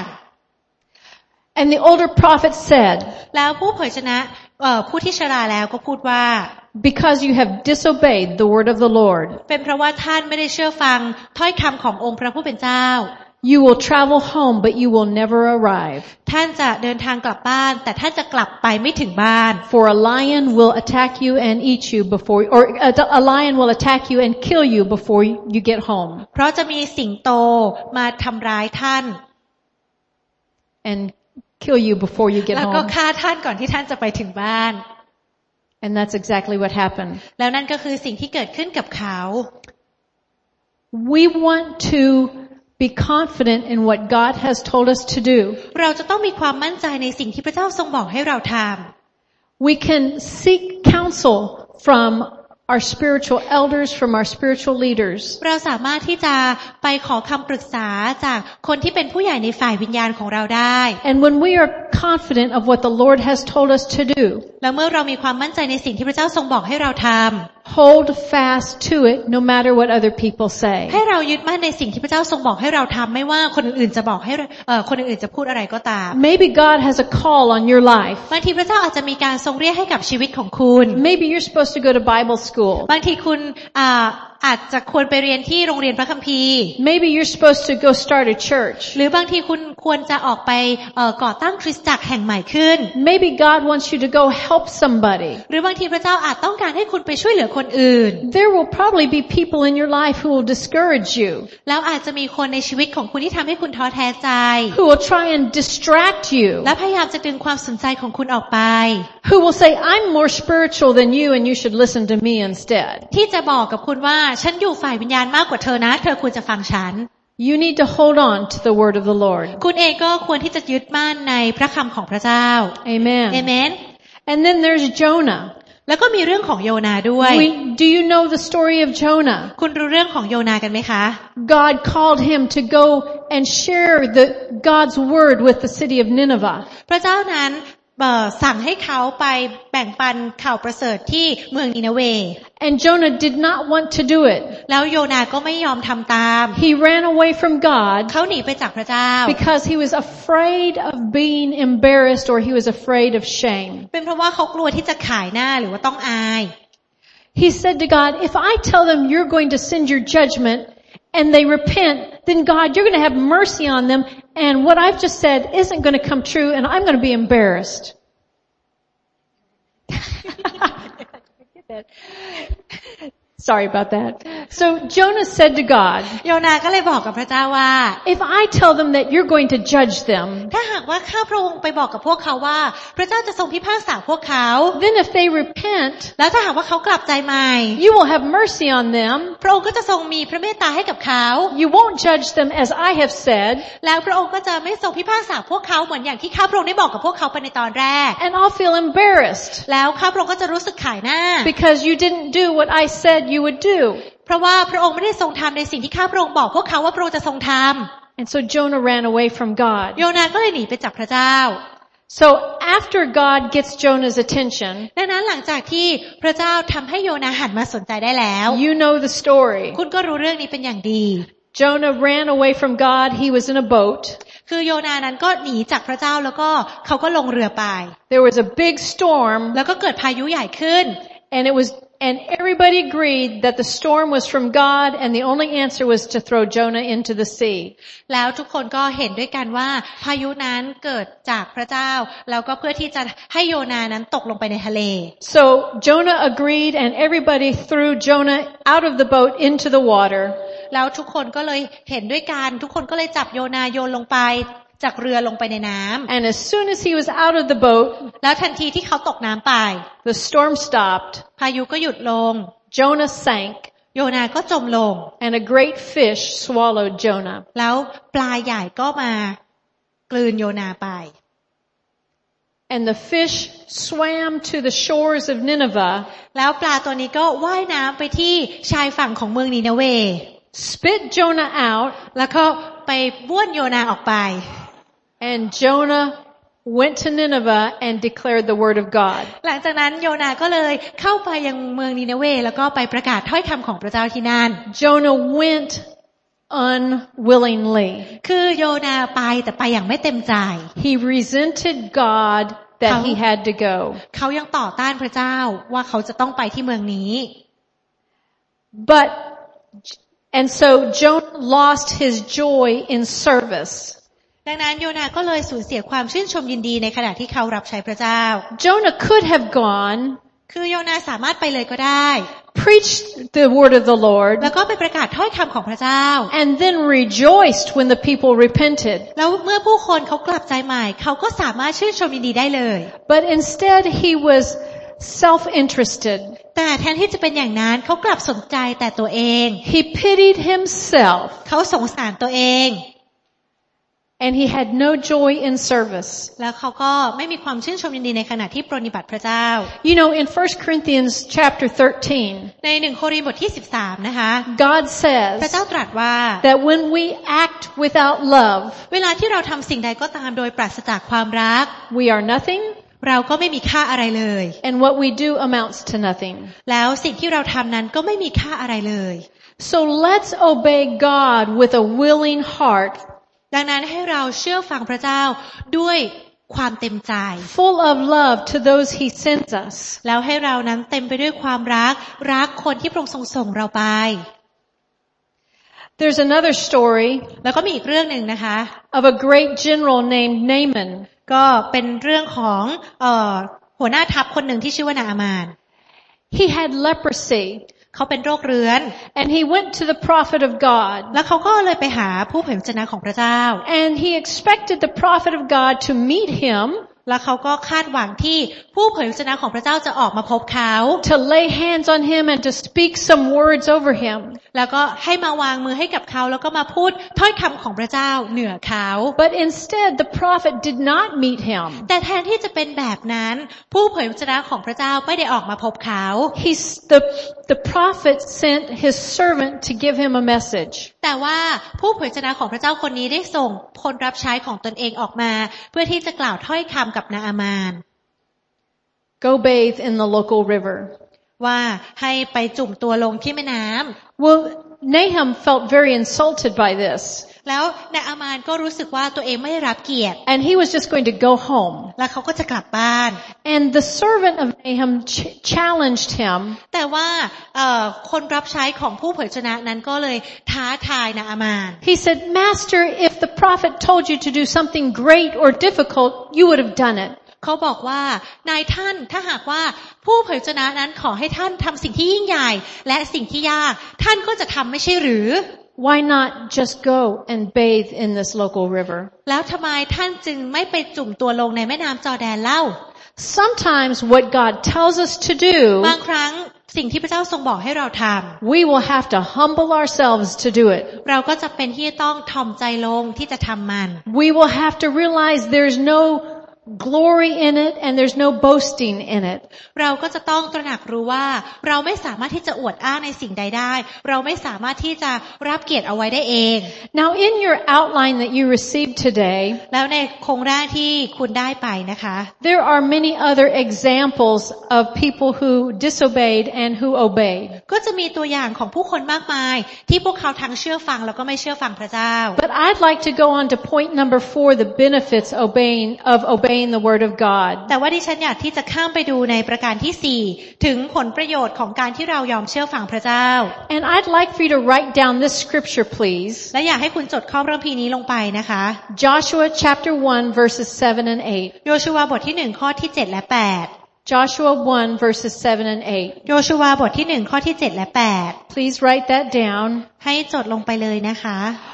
And the older prophet said, แล้วผู้เผยพระชนะเอ่อผู้ที่ชราแล้วก็พูดว่า Because you have disobeyed the word of the Lord, เป็นเพราะว่าท่านไม่ได้เชื่อฟังถ้อยคำขององค์พระผู้เป็นเจ้า you will travel home, but you will never arrive. ท่านจะเดินทางกลับบ้านแต่ท่านจะกลับไปไม่ถึงบ้าน For a lion will attack you and eat you before, or a, a lion will attack you and kill you before you get home. เพราะจะมีสิงโตมาทำร้ายท่าน And kill you before you get แล้วก็ home. ฆ่าท่านก่อนที่ท่านจะไปถึงบ้าน And that's exactly what happened. แล้วนั่นก็คือสิ่งที่เกิดขึ้นกับเขา We want to be confident in what God has told us to do. เราจะต้องมีความมั่นใจในสิ่งที่พระเจ้าทรงบอกให้เราทำ We can seek counsel from our spiritual elders, from our spiritual leaders. เราสามารถที่จะไปขอคำปรึกษาจากคนที่เป็นผู้ใหญ่ในฝ่ายวิญญาณของเราได้ And when we are confident of what the Lord has told us to do, แล้วเมื่อเรามีความมั่นใจในสิ่งที่พระเจ้าทรงบอกให้เราท hold fast to it no matter what other people say. ให้เรายึดมั่นในสิ่งที่พระเจ้าทรงบอกให้เราทำไม่ว่าคนอื่นๆจะบอกให้เอ่อคนอื่นๆจะพูดอะไรก็ตาม Maybe God has a call on your life. บางทีพระเจ้าอาจจะมีการทรงเรียกให้กับชีวิตของคุณ Maybe you're supposed to go to Bible school. บางทีคุณอ่าอาจจะควรไปเรียนที่โรงเรียนพระคัมภีร์ Maybe you're supposed to go start a church. หรือบางทีคุณควรจะออกไปเอ่อก่อตั้งคริสตจักรแห่งใหม่ขึ้น Maybe God wants you to go help somebody. หรือบางทีพระเจ้าอาจต้องการให้คุณไปช่วยเหลือคนอื่น There will probably be people in your life who will discourage you. แล้วอาจจะมีคนในชีวิตของคุณที่ทำให้คุณท้อแท้ใจ Who will try and distract you. และพยายามจะดึงความสนใจของคุณออกไป Who will say, I'm more spiritual than you and you should listen to me instead. ที่จะบอกกับคุณว่าฉันอยู่ฝ่ายวิญญาณมากกว่าเธอนะเธอควรจะฟังฉัน You need to hold on to the word of the Lord. คุณเองก็ควรที่จะยึดมั่นในพระคำของพระเจ้า Amen. Amen. And then there's Jonah. แล้วก็มีเรื่องของโยนาด้วย We, do you know the story of Jonah? คุณรู้เรื่องของโยนากันไหมคะ God called him to go and share the God's word with the city of Nineveh. พระเจ้านั้นสั่งให้เขาไปแบ่งปันข่าวประเสริฐที่เมืองนินาเว And Jonah did not want to do it. แล้วโยนาก็ไม่ยอมทำตาม He ran away from God เขาหนีไปจากพระเจ้า because he was afraid of being embarrassed or he was afraid of shame. เป็นเพราะว่าเขากลัวที่จะขายหน้าหรือว่าต้องอาย He said to God, if I tell them you're going to send your judgment and they repent, then God, you're going to have mercy on them, and what I've just said isn't going to come true, and I'm going to be embarrassed. Sorry about that. So Jonah said to God, โยนาก็เลยบอกกับพระเจ้าว่า if I tell them that you're going to judge them, ถ้าหากว่าข้าพระองค์ไปบอกกับพวกเขาว่าพระเจ้าจะทรงพิพากษาพวกเขา then if they repent, แล้วถ้าหากว่าเขากลับใจใหม่ you will have mercy on them. พระองค์ก็จะทรงมีพระเมตตาให้กับเขา You won't judge them as I have said, แล้วพระองค์ก็จะไม่ทรงพิพากษาพวกเขาเหมือนอย่างที่ข้าพระองค์ได้บอกกับพวกเขาไปในตอนแรก and I'll feel embarrassed แล้วข้าพระองค์ก็จะรู้สึกขายหน้า because you didn't do what I said you would do. เพราะว่าพระองค์ไม่ได้ทรงทำในสิ่งที่ข้าพระองค์บอกพวกเขาว่าพระองค์จะทรงทำ And so Jonah ran away from God. โยนาก็เลยหนีไปจากพระเจ้า So after God gets Jonah's attention, ดังนั้นหลังจากที่พระเจ้าทำให้โยนาหันมาสนใจได้แล้ว you know the story. คุณก็รู้เรื่องนี้เป็นอย่างดี Jonah ran away from God. He was in a boat. คือโยนานั้นก็หนีจากพระเจ้าแล้วก็เขาก็ลงเรือไป There was a big storm. แล้วก็เกิดพายุใหญ่ขึ้น And it was And everybody agreed that the storm was from God and the only answer was to throw Jonah into the sea. แล้วทุกคนก็เห็นด้วยกันว่าพายุนั้นเกิดจากพระเจ้าแล้วก็เพื่อที่จะให้โยนานั้นตกลงไปในทะเล So Jonah agreed and everybody threw Jonah out of the boat into the water. แล้วทุกคนก็เลยเห็นด้วยกันทุกคนก็เลยจับโยนาโยนลงไปจากเรือลงไปในน้ำ And as soon as he was out of the boat, แล้วทันทีที่เขาตกน้ำไป the storm stopped. พายุก็หยุดลง Jonah sank. โยนาก็จมลง And a great fish swallowed Jonah. แล้วปลาใหญ่ก็มากลืนโยนาไป And the fish swam to the shores of Nineveh. แล้วปลาตัวนี้ก็ว่ายน้ำไปที่ชายฝั่งของเมืองนีนาเว spit Jonah out. แล้วก็ไปบ้วนโยนาออกไป And Jonah went to Nineveh and declared the word of God. หลังจากนั้นโยนาก็เลยเข้าไปยังเมืองนีนาเวแล้วก็ไปประกาศถ้อยคำของพระเจ้าที่นั่น Jonah went unwillingly. คือโยนาไปแต่ไปอย่างไม่เต็มใจ He resented God that he had to go. เขายังต่อต้านพระเจ้าว่าเขาจะต้องไปที่เมืองนี้ But and so Jonah lost his joy in service. ดังนั้นโยนาก็เลยสูญเสียความชื่นชมยินดีในขณะที่เขารับใช้พระเจ้า Jonah could have gone, คือโยนาสามารถไปเลยก็ได้ preached the word of the Lord, แล้วก็ไปประกาศถ้อยคำของพระเจ้า and then rejoiced when the people repented. แล้วเมื่อผู้คนเขากลับใจใหม่เขาก็สามารถชื่นชมยินดีได้เลย But instead he was self-interested. แต่แทนที่จะเป็นอย่างนั้นเขากลับสนใจแต่ตัวเอง He pitied himself. เขาสงสารตัวเอง And he had no joy in service. แล้วเขาก็ไม่มีความชื่นชมยินดีในขณะที่ปรนนิบัติพระเจ้า You know, in First Corinthians chapter thirteen, ในหนึ่งโครินธ์บทที่สิบสามนะคะ God พระเจ้า says ตรัสว่า that when we act without love, เวลาที่เราทำสิ่งใดก็ตามโดยปราศจากความรัก we are nothing. เราก็ไม่มีค่าอะไรเลย and what we do amounts to nothing. แล้วสิ่งที่เราทำนั้นก็ไม่มีค่าอะไรเลย So let's obey God with a willing heart, ดังนั้นให้เราเชื่อฟังพระเจ้าด้วยความเต็มใจ full of love to those He sends us. แล้วให้เรานั้นเต็มไปด้วยความรักรักคนที่พระองค์ทรงส่งเราไป There's another story แล้วก็มีอีกเรื่องหนึ่งนะคะ of a great general named Naaman. ก็เป็นเรื่องของเอ่อหัวหน้าทัพคนหนึ่งที่ชื่อว่านาอามาน He had leprosy, เขาเป็นโรคเรื้อน and he went to the prophet of God. แล้วเขาก็เลยไปหาผู้เผยพระชนะของพระเจ้า And he expected the prophet of God to meet him, แล้วเขาก็คาดหวังที่ผู้เผยพระชนะของพระเจ้าจะออกมาพบเขา to lay hands on him and to speak some words over him. แล้วก็ให้มาวางมือให้กับเขาแล้วก็มาพูดถ้อยคำของพระเจ้าเหนือเขา But instead, the prophet did not meet him. แต่แทนที่จะเป็นแบบนั้นผู้เผยพระชนะของพระเจ้าไม่ได้ออกมาพบเขา He's, the, the prophet sent his servant to give him a message. แต่ว่าผู้เผยพระชนะของพระเจ้าคนนี้ได้ส่งคนรับใช้ของตนเองออกมาเพื่อที่จะกล่าวถ้อยคำกับนาอามาน Go bathe in the local river. ว่าให้ไปจุ่มตัวลงที่แม่น้ำ Well, Nahum felt very insulted by this. แล้วนาอามานก็รู้สึกว่าตัวเองไม่ได้รับเกียรติ And he was just going to go home. แล้วเขาก็จะกลับบ้าน And the servant of Nahum ch- challenged him. แต่ว่าคนรับใช้ของผู้เผยพระชนะนั้นก็เลยท้าทายนาอามาน He said, Master, if the prophet told you to do something great or difficult, you would have done it. เขาบอกว่านายท่านถ้าหากว่าผู้เผยพระชนะนั้นขอให้ท่านทำสิ่งที่ยิ่งใหญ่และสิ่งที่ยากท่านก็จะทำไม่ใช่หรือ Why not just go and bathe in this local river? แล้วทำไมท่านจึงไม่ไปจุ่มตัวลงในแม่น้ำจอร์แดนเล่า Sometimes what God tells us to do, บางครั้งสิ่งที่พระเจ้าทรงบอกให้เราทำ we will have to humble ourselves to do it. เราก็จะเป็นที่ต้องถ่อมใจลงที่จะทำมัน We will have to realize there's no glory in it and there's no boasting in it. เราก็จะต้องตระหนักรู้ว่าเราไม่สามารถที่จะอวดอ้างในสิ่งใดได้เราไม่สามารถที่จะรับเกียรติเอาไว้ได้เอง Now in your outline that you received today, แล้วในโครงร่างที่คุณได้ไปนะคะ there are many other examples of people who disobeyed and who obeyed. ก็จะมีตัวอย่างของผู้คนมากมายที่พวกเขาทั้งเชื่อฟังแล้วก็ไม่เชื่อฟังพระเจ้า But I'd like to go on to point number four, the benefits obeying of obeying the word of God. แต่ว่าดิฉันอยากที่จะข้ามไปดูในประการที่สี่ถึงผลประโยชน์ของการที่เรายอมเชื่อฟังพระเจ้า And I'd like for you to write down this scripture, please. และอยากให้คุณจดข้อพระคัมภีร์นี้ลงไปนะคะ Joshua chapter one verses seven and eight. โยชูวาบทที่หนึ่งข้อที่เจ็ดและแปด Joshua one verses seven and eight. โยชูวาบทที่หนึ่งข้อที่เจ็ดและแปด Please write that down. ให้จดลงไปเลยนะคะ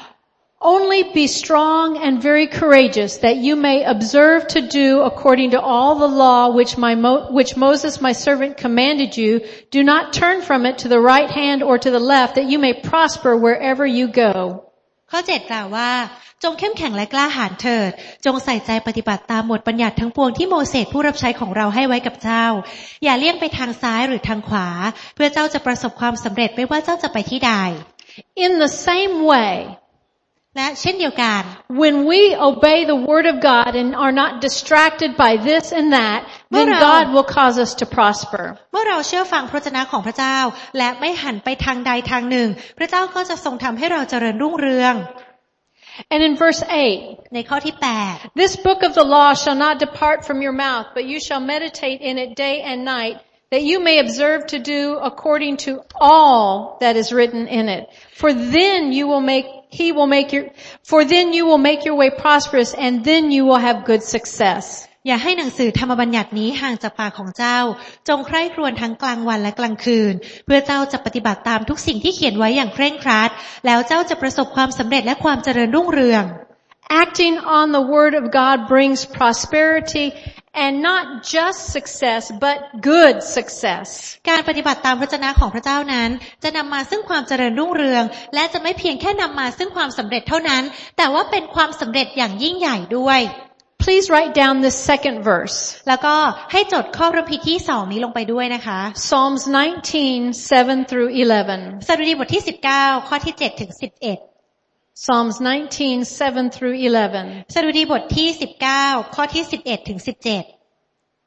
Only be strong and very courageous, that you may observe to do according to all the law which my Mo- which Moses my servant commanded you. Do not turn from it to the right hand or to the left, that you may prosper wherever you go. ข้อเจ็ดกล่าวว่าจงเข้มแข็งและกล้าหาญเถิดจงใส่ใจปฏิบัติตามบทบัญญัติทั้งปวงที่โมเสสผู้รับใช้ของเราให้ไว้กับเจ้าอย่าเลี่ยงไปทางซ้ายหรือทางขวาเพื่อเจ้าจะประสบความสำเร็จไม่ว่าเจ้าจะไปที่ใด In the same way, และเช่นเดียวกัน when we obey the word of God and are not distracted by this and that, then God will cause us to prosper. เมื่อเราเชื่อฟังพระวจนะของพระเจ้าและไม่หันไปทางใดทางหนึ่งพระเจ้าก็จะทรงทำให้เราเจริญรุ่งเรือง And in verse eight, ในข้อที่แปด this book of the law shall not depart from your mouth, but you shall meditate in it day and night, that you may observe to do according to all that is written in it. For then you will make He will make your, for then you will make your way prosperous, and then you will have good success. อย่าให้หนังสือธรรมบัญญัตินี้ห่างจากปากของเจ้าจงใคร่ครวญทั้งกลางวันและกลางคืนเพื่อเจ้าจะปฏิบัติตามทุกสิ่งที่เขียนไว้อย่างเคร่งครัดแล้วเจ้าจะประสบความสำเร็จและความเจริญรุ่งเรือง Acting on the word of God brings prosperity and not just success, but good success. การปฏิบัติตามพระวจนะของพระเจ้านั้นจะนำมาซึ่งความเจริญรุ่งเรืองและจะไม่เพียงแค่นำมาซึ่งความสำเร็จเท่านั้นแต่ว่าเป็นความสำเร็จอย่างยิ่งใหญ่ด้วย Please write down this second verse. แล้วก็ให้จดข้อพระคัมภีร์ที่สองนี้ลงไปด้วยนะคะ Psalms nineteen, seven through eleven. สดุดีบทที่สิบเก้าข้อที่เจ็ดถึงสิบเอ็ด Psalms nineteen, seven through eleven. สดุดีบทที่สิบเก้าข้อที่สิบเอ็ดถึงสิบเจ็ด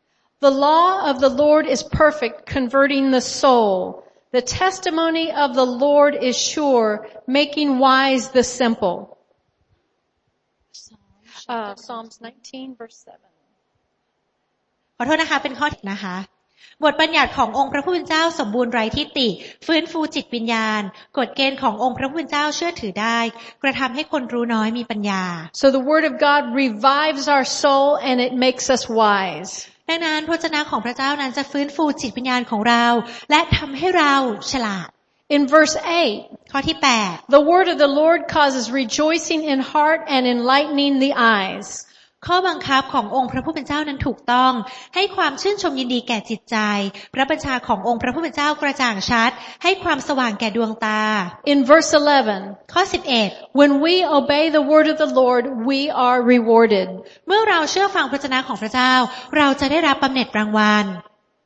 The law of the Lord is perfect, converting the soul. The testimony of the Lord is sure, making wise the simple. Uh, Psalms nineteen verse seven. ขอโทษนะคะเป็นข้อที่นะคะบทบัญญัติขององค์พระผู้เป็นเจ้าสมบูรณ์ไร้ที่ติฟื้นฟูจิตวิญญาณกฎเกณฑ์ขององค์พระผู้เป็นเจ้าเชื่อถือได้กระทำให้คนรู้น้อยมีปัญญา So the word of God revives our soul and it makes us wise. ดังนั้นพระวจนะของพระเจ้านั้นจะฟื้นฟูจิตวิญญาณของเราและทำให้เราฉลาด In verse eight, ข้อที่แปด the word of the Lord causes rejoicing in heart and enlightening the eyes. ข้อบังคับขององค์พระผู้เป็นเจ้านั้นถูกต้องให้ความชื่นชมยินดีแก่จิตใจพระบัญชาขององค์พระผู้เป็นเจ้ากระจ่างชัดให้ความสว่างแก่ดวงตา In verse eleven, ข้อสิบเอ็ด when we obey the word of the Lord, we are rewarded. เมื่อเราเชื่อฟังพระวจนะของพระเจ้าเราจะได้รับบำเหน็จรางวัล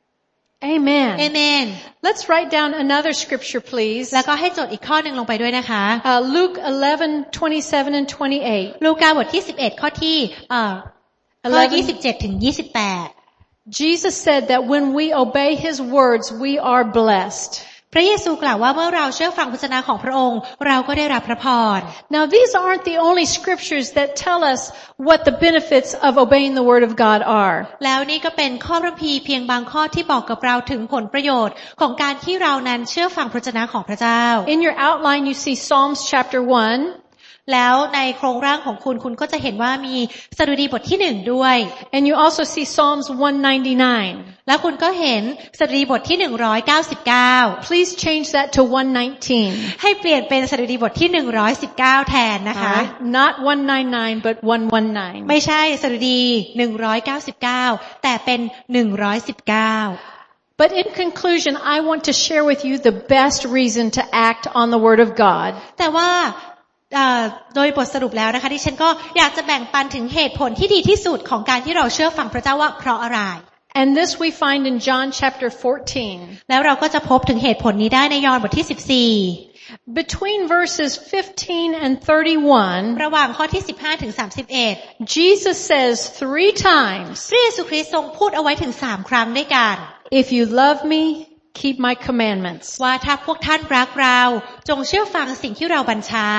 Amen. Amen. Let's write down another scripture, please. แล้วก็ให้จดอีกข้อหนึ่งลงไปด้วยนะคะ Uh, Luke eleven twenty-seven and twenty-eight. ลูกาบทที่สิบเอ็ดข้อที่เอ่อข้อยี่สิบเจ็ดถึงยี่สิบแปด Jesus said that when we obey his words, we are blessed. พระเยซูกล่าวว่าเมื่อเราเชื่อฟังพระวจนะของพระองค์เราก็ได้รับพระพร Now these aren't the only scriptures that tell us what the benefits of obeying the word of God are. แล้วนี่ก็เป็นข้อพระคัมภีร์เพียงบางข้อที่บอกกับเราถึงผลประโยชน์ของการที่เรานั้นเชื่อฟังพระวจนะของพระเจ้า In your outline you see Psalms chapter one. แล้วในโครงร่างของคุณคุณก็จะเห็นว่ามีสดุดีบทที่หนึ่งด้วย And you also see Psalms one ninety-nine. แล้วคุณก็เห็นสดุดีบทที่หนึ่งร้อยเก้าสิบเก้า Please change that to one nineteen. ให้เปลี่ยนเป็นสดุดีบทที่หนึ่งร้อยสิบเก้าแทนนะคะ Right? Not one ninety-nine but one nineteen. ไม่ใช่สดุดีหนึ่งร้อยเก้าสิบเก้าแต่เป็นหนึ่งร้อยสิบเก้า But in conclusion, I want to share with you the best reason to act on the word of God. แต่ว่าโดยบทสรุปแล้วนะคะที่ฉันก็อยากจะแบ่งปันถึงเหตุผลที่ดีที่สุดของการที่เราเชื่อฟังพระเจ้าว่าเพราะอะไร And this we find in John chapter fourteen. แล้วเราก็จะพบถึงเหตุผลนี้ได้ในยอห์นบทที่สิบสี่ Between verses fifteen and thirty-one, ระหว่างข้อที่สิบห้าถึงสามสิบเอ็ด Jesus says three times, พระเยซูคริสต์ทรงพูดเอาไว้ถึงสามครั้งด้วยกัน If you love me, keep my commandments. ว่าถ้าพวกท่านรักเราจงเชื่อฟังสิ่งที่เราบัญชา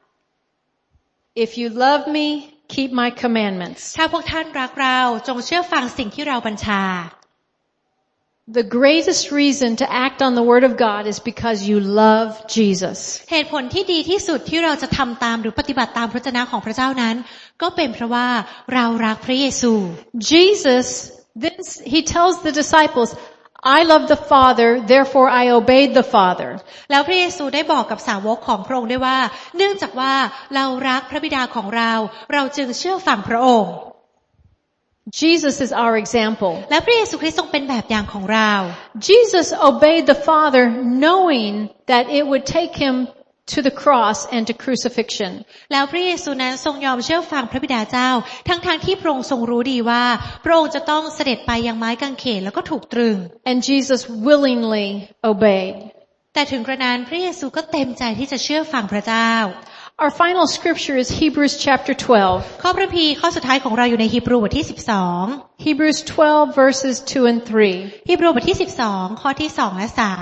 If you love me, keep my commandments. ถ้าพวกท่านรักเราจงเชื่อฟังสิ่งที่เราบัญชา The greatest reason to act on the word of God is because you love Jesus. เหตุผลที่ดีที่สุดที่เราจะทำตามหรือปฏิบัติตามพระวจนะของพระเจ้านั้นก็เป็นเพราะว่าเรารักพระเยซู Jesus, then he tells the disciples, I love the Father, therefore I obeyed the Father. แล้วพระเยซูได้บอกกับสาวกของพระองค์ด้วยว่าเนื่องจากว่าเรารักพระบิดาของเราเราจึงเชื่อฟังพระองค์ Jesus is our example. และพระเยซูคริสต์ทรงเป็นแบบอย่างของเรา Jesus obeyed the Father knowing that it would take him to the cross and to crucifixion. แล้วพระเยซูนั้นทรงยอมเชื่อฟังพระบิดาเจ้าทั้งๆที่พระองค์ทรงรู้ดีว่าพระองค์จะต้องเสด็จไปยังไม้กางเขนแล้วก็ถูกตรึง And Jesus willingly obeyed. แต่ถึงกระนั้นพระเยซูก็เต็มใจที่จะเชื่อฟังพระเจ้า Our final scripture is Hebrews chapter twelve. ข้อพระคัมภีร์ข้อสุดท้ายของเราอยู่ในฮีบรูบทที่สิบสอง Hebrews twelve verses two and three. ฮีบรูบทที่สิบสองข้อที่สองและสาม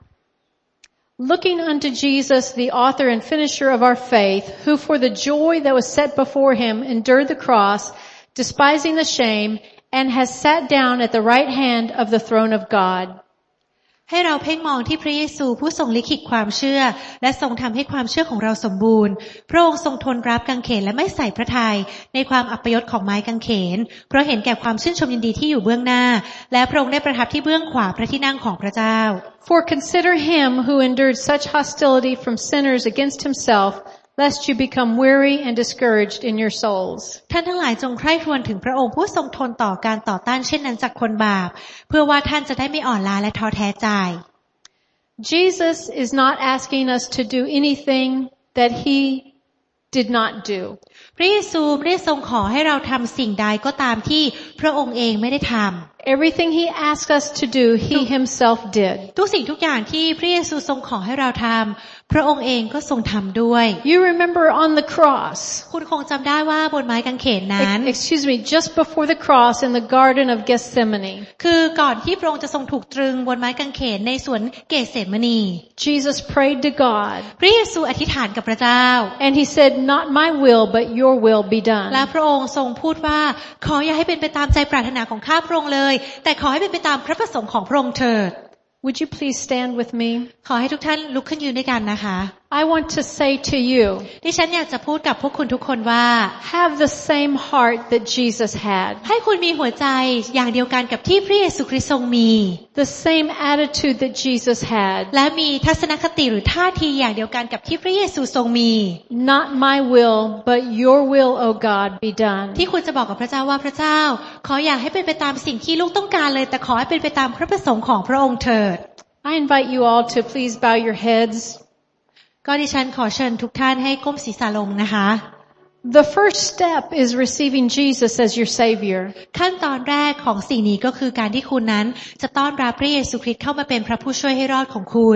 Looking unto Jesus, the author and finisher of our faith, who for the joy that was set before him endured the cross, despising the shame, and has sat down at the right hand of the throne of God. ให้เราเพ่งมองที่พระเยซูผู้ทรงลิขิตความเชื่อและทรงทำให้ความเชื่อของเราสมบูรณ์พระองค์ทรงทนรับกางเขนและไม่ใส่พระทัยในความอัปยศของไม้กางเขนเพราะเห็นแก่ความชื่นชมยินดีที่อยู่เบื้องหน้าและพระองค์ได้ประทับที่เบื้องขวาพระที่นั่งของพระเจ้า For consider him who endured such hostility from sinners against himself, lest you become weary and discouraged in your souls. ท่านทั้งหลายจงใคร่ครวญถึงพระองค์ผู้ทรงทนต่อการต่อต้านเช่นนั้นจากคนบาปเพื่อว่าท่านจะได้ไม่อ่อนล้าและท้อแท้ใจ Jesus is not asking us to do anything that he did not do. พระเยซูไม่ได้ทรงขอให้เราทำสิ่งใดก็ตามที่พระองค์เองไม่ได้ท Everything he asked us to do, he himself did. ทุกสิ่งทุกอย่างที่พระเยซูทรงขอให้เราทำพระองค์เองก็ทรงทำด้วย You remember on the cross. คุณคงจำได้ว่าบนไม้กางเขนนั้น Excuse me, just before the cross in the Garden of Gethsemane. คือก่อนที่พระองค์จะทรงถูกตรึงบนไม้กางเขนในสวนเกสเสมณี Jesus prayed to God. พระเยซูอธิษฐานกับพระเจ้า And he said, not my will, but your will be done. และพระองค์ทรงพูดว่าขออย่าให้เป็นไปตามใจปรารถนาของข้าพระองค์เลยแต่ขอให้เป็นไปตามพระประสงค์ของพระองค์เถิด Would you please stand with me? ขอให้ทุกท่านลุกขึ้นยืนด้วยกันนะคะ I want to say to you, ดิฉันอยากจะพูดกับพวกคุณทุกคนว่า have the same heart that Jesus had. ให้คุณมีหัวใจอย่างเดียวกันกับที่พระเยซูคริสต์ทรงมี The same attitude that Jesus had. และมีทัศนคติหรือท่าทีอย่างเดียวกันกับที่พระเยซูทรงมี Not my will, but your will, O God, be done. ที่คุณจะบอกกับพระเจ้าว่าพระเจ้าขออย่าให้เป็นไปตามสิ่งที่ลูกต้องการเลยแต่ขอให้เป็นไปตามพระประสงค์ของพระองค์เถิด I invite you all to please bow your heads. ก็ดิฉันขอเชิญทุกท่านให้ก้มศีรษะลงนะคะ The first step is receiving Jesus as your Savior. ขั้นตอนแรกของสิ่งนี้ก็คือการที่คุณนั้นจะต้อนรับพระเยซูคริสต์เข้ามาเป็นพระผู้ช่วยให้รอดของคุณ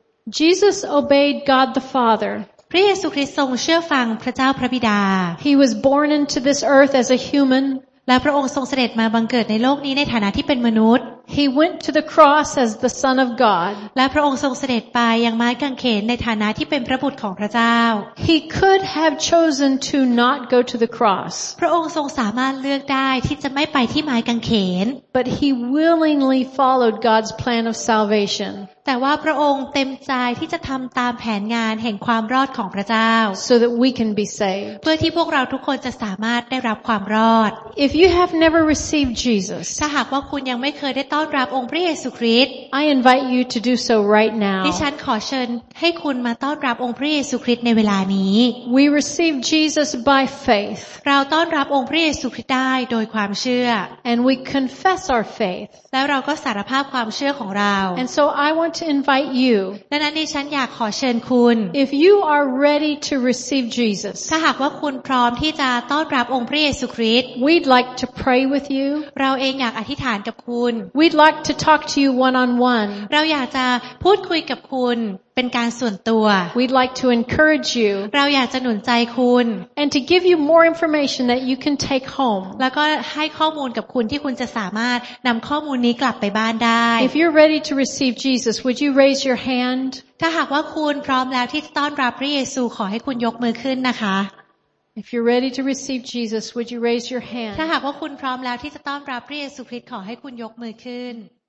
Jesus obeyed God the Father. พระเยซูคริสต์ทรงเชื่อฟังพระเจ้าพระบิดา He was born into this earth as a human. และพระองค์ทรงเสด็จมาบังเกิดในโลกนี้ในฐานะที่เป็นมนุษย์ He went to the cross as the Son of God. และพระองค์ทรงเสด็จไปยังไม้กางเขนในฐานะที่เป็นพระบุตรของพระเจ้า He could have chosen to not go to the cross. พระองค์ทรงสามารถเลือกได้ที่จะไม่ไปที่ไม้กางเขน But he willingly followed God's plan of salvation. แต่ว่าพระองค์เต็มใจที่จะทำตามแผนงานแห่งความรอดของพระเจ้า So that we can be saved. เพื่อที่พวกเราทุกคนจะสามารถได้รับความรอด If you have never received Jesus, ถ้าหากว่าคุณยังไม่เคยได้ต้อนรับองค์พระเยซูคริสต์ I invite you to do so right now. ดิฉันขอเชิญให้คุณมาต้อนรับองค์พระเยซูคริสต์ในเวลานี้ We receive Jesus by faith. เราต้อนรับองค์พระเยซูคริสต์ได้โดยความเชื่อ And we confess our faith. แล้วเราก็สารภาพความเชื่อของเรา And so I want to invite you. ดังนั้นดิฉันอยากขอเชิญคุณ If you are ready to receive Jesus, ถ้าหากว่าคุณพร้อมที่จะต้อนรับองค์พระเยซูคริสต์ we'd like to pray with you. เราเองอยากอธิษฐานกับคุณ We'd like to talk to you one-on-one. เราอยากจะพูดคุยกับคุณเป็นการส่วนตัว We'd like to encourage you เราอยากจะหนุนใจคุณ and to give you more information that you can take home. แล้วก็ให้ข้อมูลกับคุณที่คุณจะสามารถนำข้อมูลนี้กลับไปบ้านได้ If you're ready to receive Jesus, would you raise your hand? ถ้าหากว่าคุณพร้อมแล้วที่จะต้อนรับพระเยซูขอให้คุณยกมือขึ้นนะคะ If you're ready to receive Jesus, would you raise your hand? ถ้าหากว่าคุณพร้อมแล้วที่จะต้อนรับพระเยซูคริสต์ขอให้คุณยกมือขึ้น